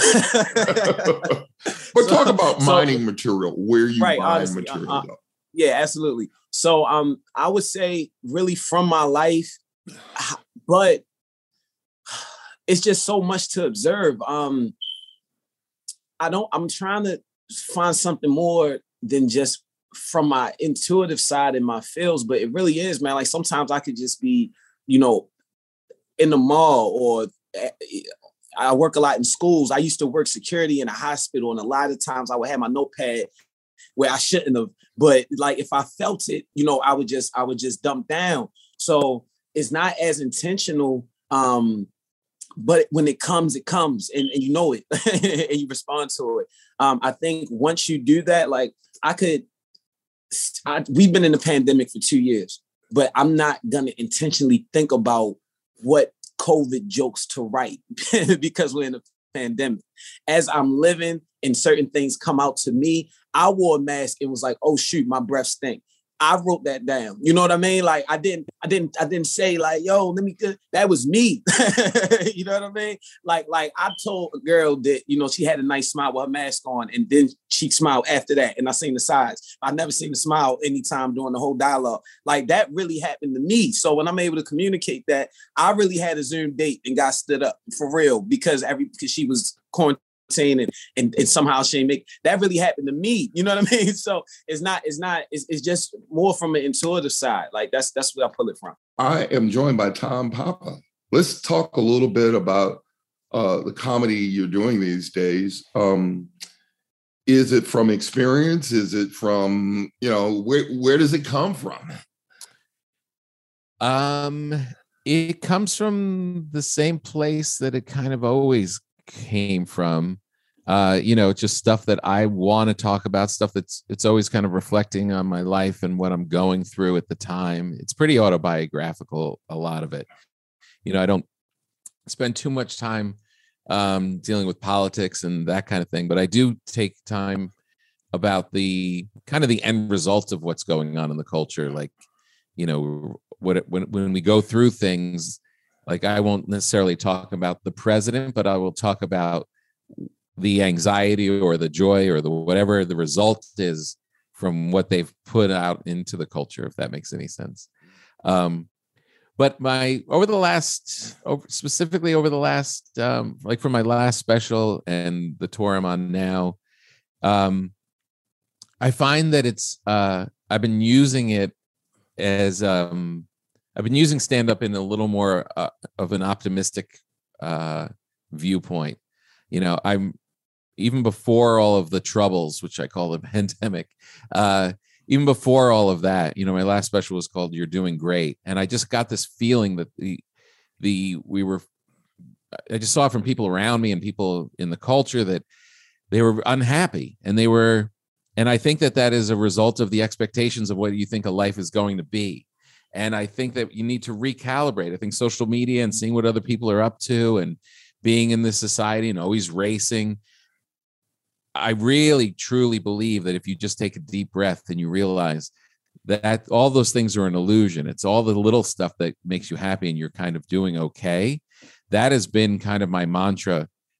But so, talk about so, mining material. Where you right, mine honestly, material? Uh, uh, yeah, absolutely. So, um, I would say really from my life, but it's just so much to observe. Um, I don't. I'm trying to find something more than just from my intuitive side in my feels, but it really is, man. Like sometimes I could just be, you know, in the mall, or I work a lot in schools. I used to work security in a hospital, and a lot of times I would have my notepad where I shouldn't have. But like if I felt it, you know, I would just I would just dump down. So it's not as intentional. Um, But when it comes, it comes, and, and you know it, and you respond to it. Um, I think once you do that, like I could, I, we've been in the pandemic for two years, but I'm not gonna intentionally think about what COVID jokes to write because we're in a pandemic. As I'm living and certain things come out to me, I wore a mask and was like, oh shoot, my breath stink. I wrote that down. You know what I mean? Like I didn't, I didn't, I didn't say like, yo, let me, that was me. You know what I mean? Like, like I told a girl that, you know, she had a nice smile with her mask on, and then she smiled after that. And I seen the sides. I never seen the smile anytime during the whole dialogue. Like that really happened to me. So when I'm able to communicate that, I really had a Zoom date and got stood up for real because every, because she was quarantined. And, and and somehow she make that really happened to me. You know what I mean? So it's not, it's not, it's, it's just more from an intuitive side. Like that's that's where I pull it from. I am joined by Tom Papa. Let's talk a little bit about uh, the comedy you're doing these days. Um, is it from experience? Is it from, you know, where where does it come from? Um, it comes from the same place that it kind of always came from. Uh, you know, just stuff that I want to talk about, stuff that's it's always kind of reflecting on my life and what I'm going through at the time. It's pretty autobiographical, a lot of it. You know, I don't spend too much time um, dealing with politics and that kind of thing, but I do take time about the kind of the end result of what's going on in the culture. Like, you know, what it, when when we go through things, like I won't necessarily talk about the president, but I will talk about the anxiety or the joy or the whatever the result is from what they've put out into the culture, if that makes any sense. Um, but my over the last, over, specifically over the last, um, like for my last special and the tour I'm on now, um, I find that it's uh, I've been using it as um, I've been using stand-up in a little more uh, of an optimistic uh, viewpoint. You know, I'm even before all of the troubles, which I call the pandemic, uh, even before all of that, you know, my last special was called "You're Doing Great," and I just got this feeling that the the we were, I just saw from people around me and people in the culture that they were unhappy, and they were, and I think that that is a result of the expectations of what you think a life is going to be. And I think that you need to recalibrate. I think social media and seeing what other people are up to and being in this society and always racing, I really, truly believe that if you just take a deep breath and you realize that all those things are an illusion, it's all the little stuff that makes you happy and you're kind of doing okay. That has been kind of my mantra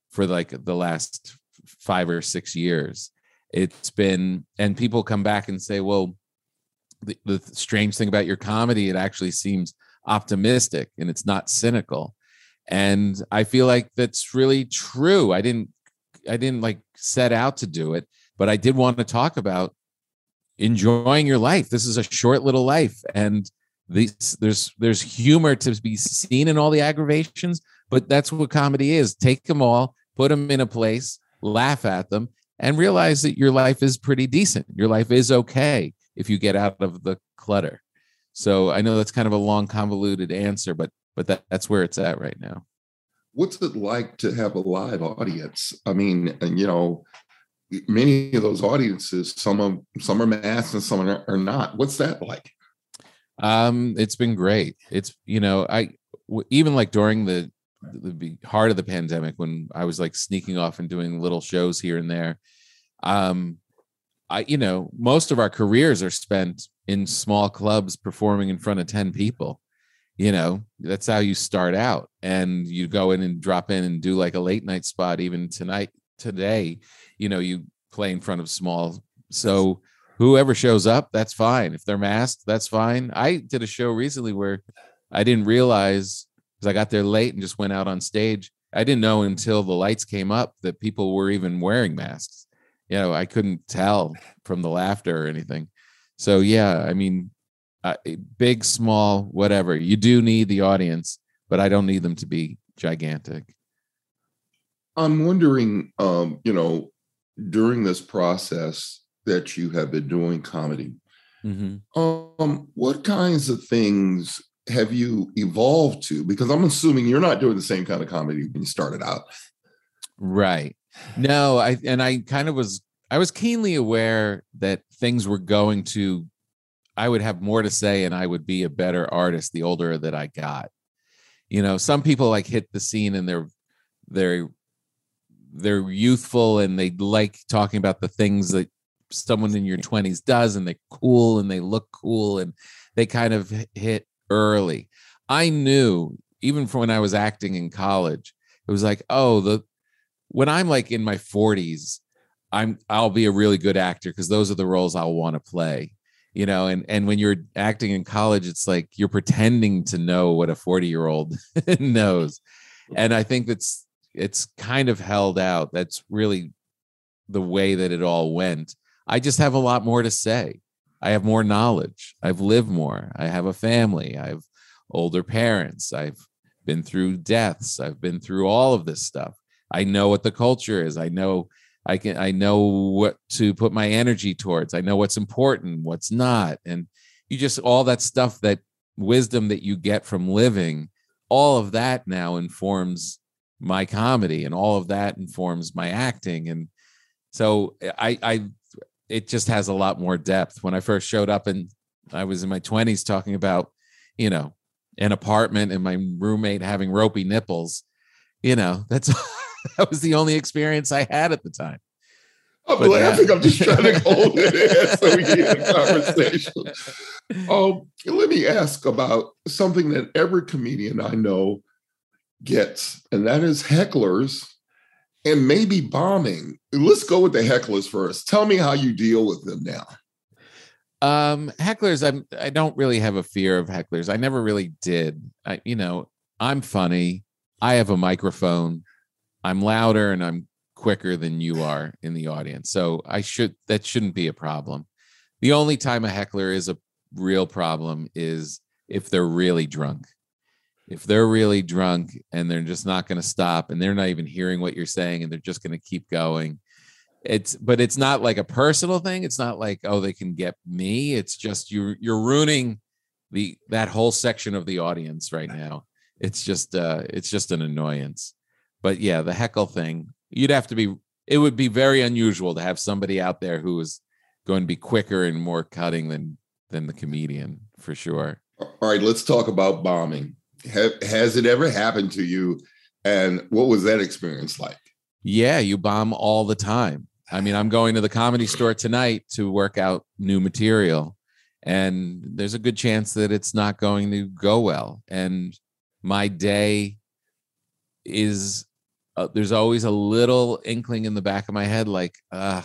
for like the last five or six years. It's been, and people come back and say, well, the, the strange thing about your comedy, it actually seems optimistic and it's not cynical. And I feel like that's really true. I didn't, I didn't like set out to do it, but I did want to talk about enjoying your life. This is a short little life, and these, there's there's humor to be seen in all the aggravations, but that's what comedy is. Take them all, put them in a place, laugh at them, and realize that your life is pretty decent. Your life is okay if you get out of the clutter. So I know that's kind of a long, convoluted answer, but but that, that's where it's at right now. What's it like to have a live audience? I mean, and you know, many of those audiences, some of some are masked and some are, are not. What's that like? Um, it's been great. It's, you know, I w- even like during the the heart of the pandemic, when I was like sneaking off and doing little shows here and there, um, I, you know, most of our careers are spent in small clubs performing in front of ten people. You know, that's how you start out, and you go in and drop in and do like a late night spot. Even tonight, today, you know, you play in front of small. So whoever shows up, that's fine. If they're masked, that's fine. I did a show recently where I didn't realize, because I got there late and just went out on stage. I didn't know until the lights came up that people were even wearing masks. You know, I couldn't tell from the laughter or anything. So yeah, I mean, uh, big, small, whatever. You do need the audience, but I don't need them to be gigantic. I'm wondering, um, you know, during this process that you have been doing comedy, mm-hmm. um, what kinds of things have you evolved to? Because I'm assuming you're not doing the same kind of comedy when you started out. Right. No, I and I kind of was, I was keenly aware that things were going to, I would have more to say and I would be a better artist the older that I got. You know, some people like hit the scene and they're they're they're youthful and they like talking about the things that someone in your twenties does, and they're cool and they look cool, and they kind of hit early. I knew even from when I was acting in college, it was like, oh, the when I'm like in my forties, I'm I'll be a really good actor because those are the roles I'll want to play. You know, and and when you're acting in college, it's like you're pretending to know what a forty-year-old knows. And I think that's it's kind of held out. That's really the way that it all went. I just have a lot more to say. I have more knowledge. I've lived more. I have a family. I have older parents. I've been through deaths. I've been through all of this stuff. I know what the culture is. I know I can, I know what to put my energy towards. I know what's important, what's not. And you just, all that stuff, that wisdom that you get from living, all of that now informs my comedy, and all of that informs my acting. And so I, I, it just has a lot more depth. When I first showed up and I was in my twenties talking about, you know, an apartment and my roommate having ropey nipples, you know, that's, that was the only experience I had at the time. I'm but laughing. Now, I'm just trying to hold it in so we can get a conversation. Um, let me ask about something that every comedian I know gets, and that is hecklers and maybe bombing. Let's go with the hecklers first. Tell me how you deal with them now. Um, hecklers, I'm, I don't really have a fear of hecklers. I never really did. I, you know, I'm funny. I have a microphone. I'm louder and I'm quicker than you are in the audience. So I should, that shouldn't be a problem. The only time a heckler is a real problem is if they're really drunk. If they're really drunk and they're just not going to stop and they're not even hearing what you're saying and they're just going to keep going. It's, but it's not like a personal thing. It's not like, oh, they can get me. It's just you, you're ruining the, that whole section of the audience right now. It's just, uh, it's just an annoyance. But yeah, the heckle thing, you'd have to be, it would be very unusual to have somebody out there who is going to be quicker and more cutting than, than the comedian, for sure. All right, let's talk about bombing. Have, has it ever happened to you? And what was that experience like? Yeah, you bomb all the time. I mean, I'm going to the Comedy Store tonight to work out new material, and there's a good chance that it's not going to go well. And my day is uh, there's always a little inkling in the back of my head, like, uh,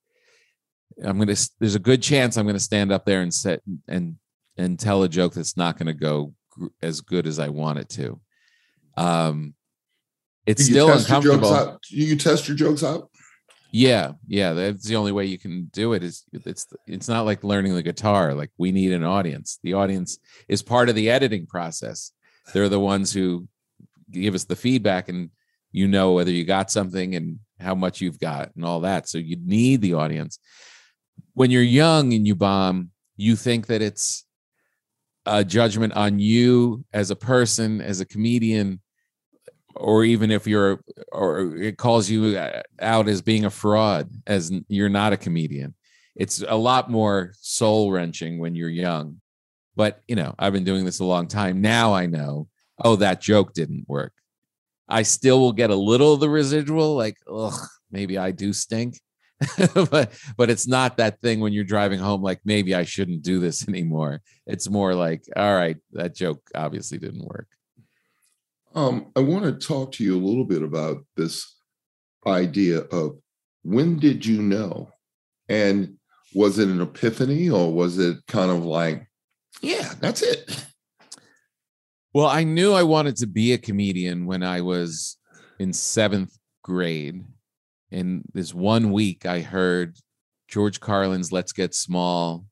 I'm gonna. There's a good chance I'm gonna stand up there and set and and tell a joke that's not gonna go gr- as good as I want it to. Um, it's Do you still test your jokes uncomfortable. out? Do you test your jokes out? Yeah, yeah. That's the only way you can do it. Is it's it's not like learning the guitar. Like, we need an audience. The audience is part of the editing process. They're the ones who give us the feedback, and you know whether you got something and how much you've got and all that. So you need the audience. When you're young and you bomb, you think that it's a judgment on you as a person, as a comedian, or even if you're, or it calls you out as being a fraud, as you're not a comedian. It's a lot more soul wrenching when you're young. But, you know, I've been doing this a long time. Now I know, oh, that joke didn't work. I still will get a little of the residual, like, ugh, maybe I do stink. but but it's not that thing when you're driving home, like, maybe I shouldn't do this anymore. It's more like, all right, that joke obviously didn't work. Um, I want to talk to you a little bit about this idea of, when did you know? And was it an epiphany, or was it kind of like, yeah, that's it? Well, I knew I wanted to be a comedian when I was in seventh grade. In this one week, I heard George Carlin's Let's Get Small,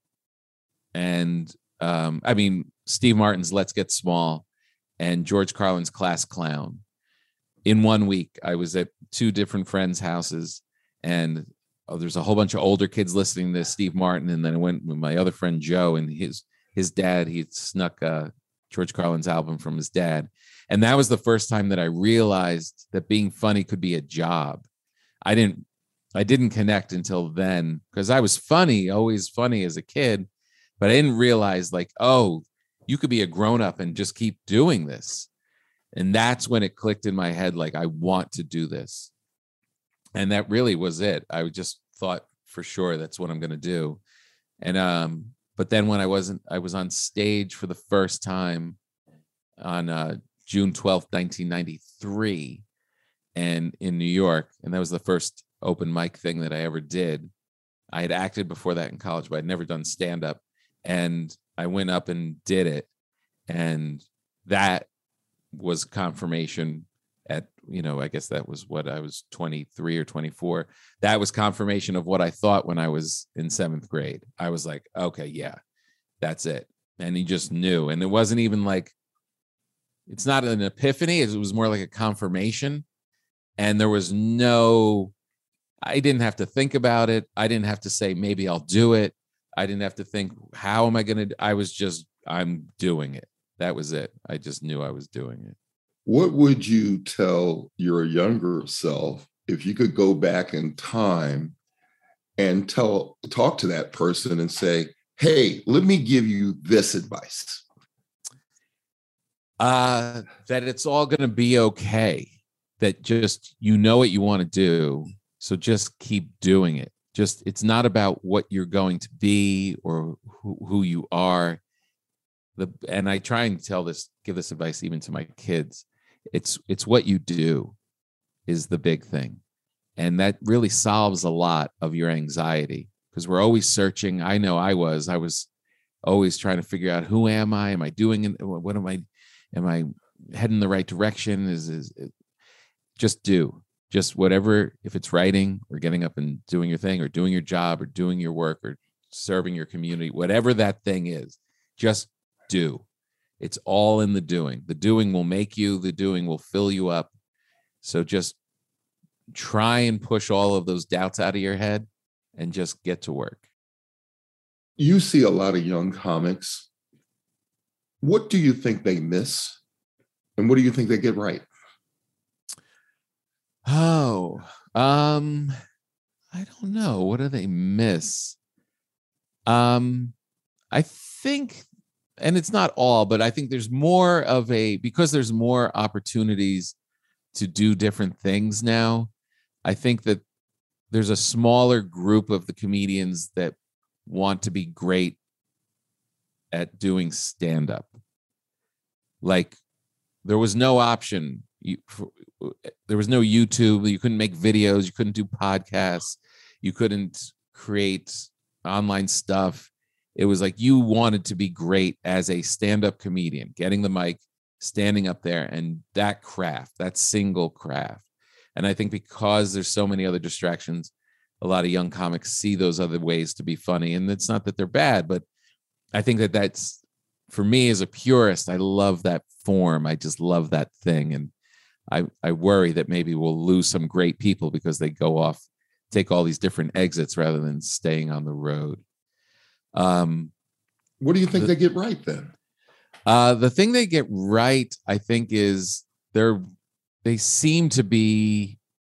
and um, I mean, Steve Martin's Let's Get Small, and George Carlin's Class Clown. In one week, I was at two different friends' houses, and oh, there's a whole bunch of older kids listening to Steve Martin. And then I went with my other friend, Joe, and his his dad, he snuck uh, George Carlin's album from his dad. And that was the first time that I realized that being funny could be a job. I didn't, I didn't connect until then, because I was funny, always funny as a kid, but I didn't realize, like, oh, you could be a grown-up and just keep doing this. And that's when it clicked in my head, like, I want to do this. And that really was it. I just thought for sure that's what I'm going to do. And, um, but then when I wasn't, I was on stage for the first time on uh, June twelfth, nineteen ninety-three, and in New York. And that was the first open mic thing that I ever did. I had acted before that in college, but I'd never done stand-up. And I went up and did it. And that was confirmation at, you know, I guess that was what I was twenty-three or twenty-four. That was confirmation of what I thought when I was in seventh grade. I was like, okay, yeah, that's it. And he just knew. And it wasn't even like, it's not an epiphany. It was more like a confirmation. And there was no, I didn't have to think about it. I didn't have to say, maybe I'll do it. I didn't have to think, how am I going to, I was just, I'm doing it. That was it. I just knew I was doing it. What would you tell your younger self if you could go back in time and tell, talk to that person and say, hey, let me give you this advice? Uh, that it's all going to be okay. That just, you know what you want to do. So just keep doing it. Just, it's not about what you're going to be or who, who you are. The, and I try and tell this, give this advice even to my kids. It's, it's what you do is the big thing. And that really solves a lot of your anxiety, because we're always searching. I know I was, I was always trying to figure out, who am I? Am I doing it? What am I, am I heading the right direction? Is, is it, just do, just whatever, if it's writing or getting up and doing your thing or doing your job or doing your work or serving your community, whatever that thing is, just do. It's all in the doing. The doing will make you, the doing will fill you up. So just try and push all of those doubts out of your head and just get to work. You see a lot of young comics. What do you think they miss? And what do you think they get right? Oh, um, I don't know. What do they miss? Um, I think, and it's not all, but I think there's more of a, because there's more opportunities to do different things now. I think that there's a smaller group of the comedians that want to be great at doing stand-up. Like, there was no option you, for, there was no YouTube. You couldn't make videos. You couldn't do podcasts. You couldn't create online stuff. It was like you wanted to be great as a stand-up comedian, getting the mic, standing up there, and that craft, that single craft. And I think because there's so many other distractions, a lot of young comics see those other ways to be funny. And it's not that they're bad, but I think that that's, for me as a purist, I love that form. I just love that thing. And I, I worry that maybe we'll lose some great people because they go off, take all these different exits rather than staying on the road. Um, what do you think the, they get right then? Uh, the thing they get right, I think, is they're they seem to be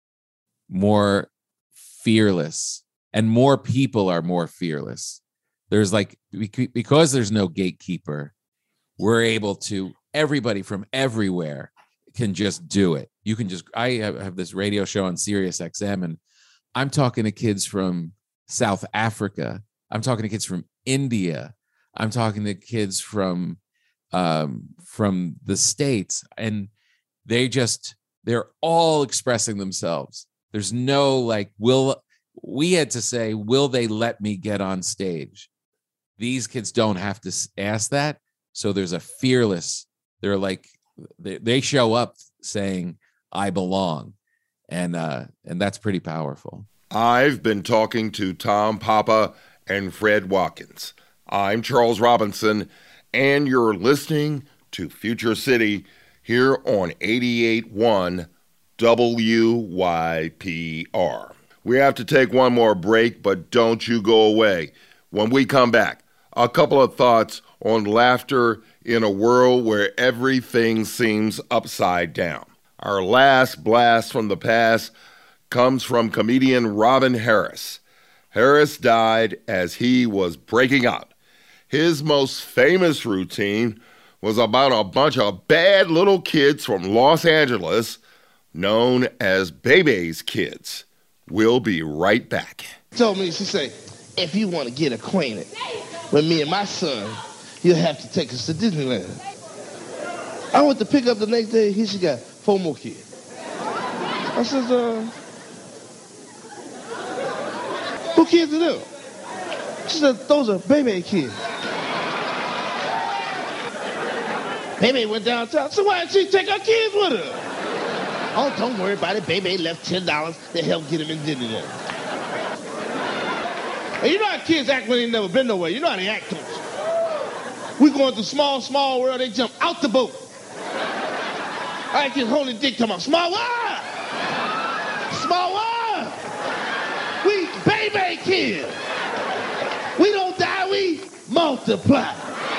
more fearless, and more people are more fearless. There's like, because there's no gatekeeper, we're able to, everybody from everywhere can just do it. You can just, I have, have this radio show on Sirius X M, and I'm talking to kids from South Africa. I'm talking to kids from India. I'm talking to kids from um, from the States, and they just, they're all expressing themselves. There's no like, will, we had to say, will they let me get on stage? These kids don't have to ask that. So there's a fearless, they're like, they, they show up saying, I belong. And, uh, and that's pretty powerful. I've been talking to Tom Papa and Fred Watkins. I'm Charles Robinson, and you're listening to Future City here on eighty-eight point one W Y P R. We have to take one more break, but don't you go away. When we come back, a couple of thoughts on laughter in a world where everything seems upside down. Our last blast from the past comes from comedian Robin Harris. Harris died as he was breaking out. His most famous routine was about a bunch of bad little kids from Los Angeles known as Bebe's Kids. We'll be right back. Told me, she said, if you want to get acquainted with me and my son, you'll have to take us to Disneyland. I went to pick up the next day, he she got four more kids. I said, uh, who kids are them? She said, those are Bebe kids. Bebe went downtown, so why didn't she take her kids with her? Oh, don't worry about it. Bebe left ten dollars to help get him in Disneyland. And you know how kids act when they never been nowhere. You know how they act, don't you? We going through small, small world, they jump out the boat. I can holding dick talking about small world! Small world! We Bebe kids! We don't die, we multiply.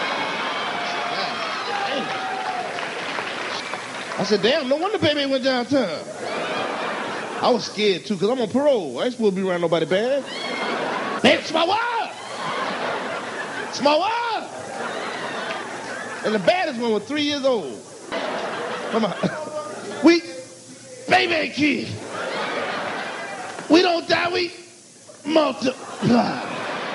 I said, damn, no wonder Bebe went downtown. I was scared, too, because I'm on parole. I ain't supposed to be around nobody bad. Baby, small world! Small world! And the baddest one was three years old. Come on. We, Bebe kids. We don't die, we multiply.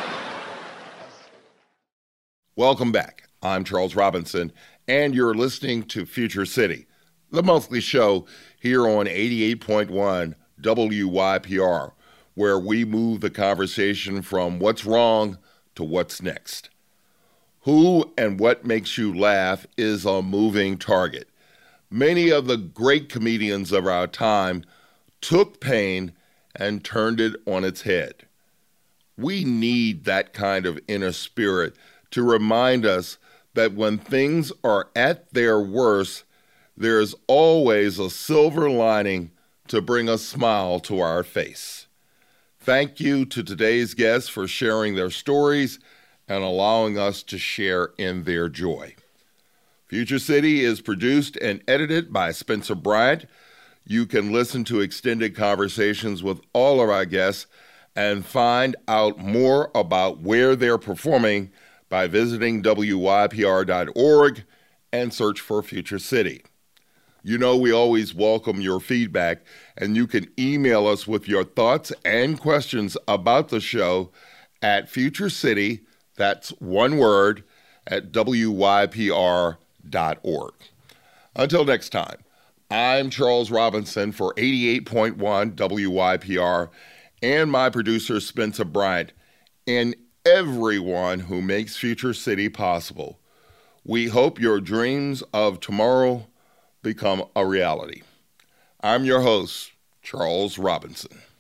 Welcome back. I'm Charles Robinson, and you're listening to Future City, the monthly show here on eighty-eight point one W Y P R, where we move the conversation from what's wrong to what's next. Who and what makes you laugh is a moving target. Many of the great comedians of our time took pain and turned it on its head. We need that kind of inner spirit to remind us that when things are at their worst, there's always a silver lining to bring a smile to our face. Thank you to today's guests for sharing their stories and allowing us to share in their joy. Future City is produced and edited by Spencer Bryant. You can listen to extended conversations with all of our guests and find out more about where they're performing by visiting W Y P R dot org and search for Future City. You know we always welcome your feedback, and you can email us with your thoughts and questions about the show at Future City, that's one word, at W Y P R dot org. Until next time, I'm Charles Robinson for eighty-eight point one W Y P R and my producer Spencer Bryant and everyone who makes Future City possible. We hope your dreams of tomorrow become a reality. I'm your host, Charles Robinson.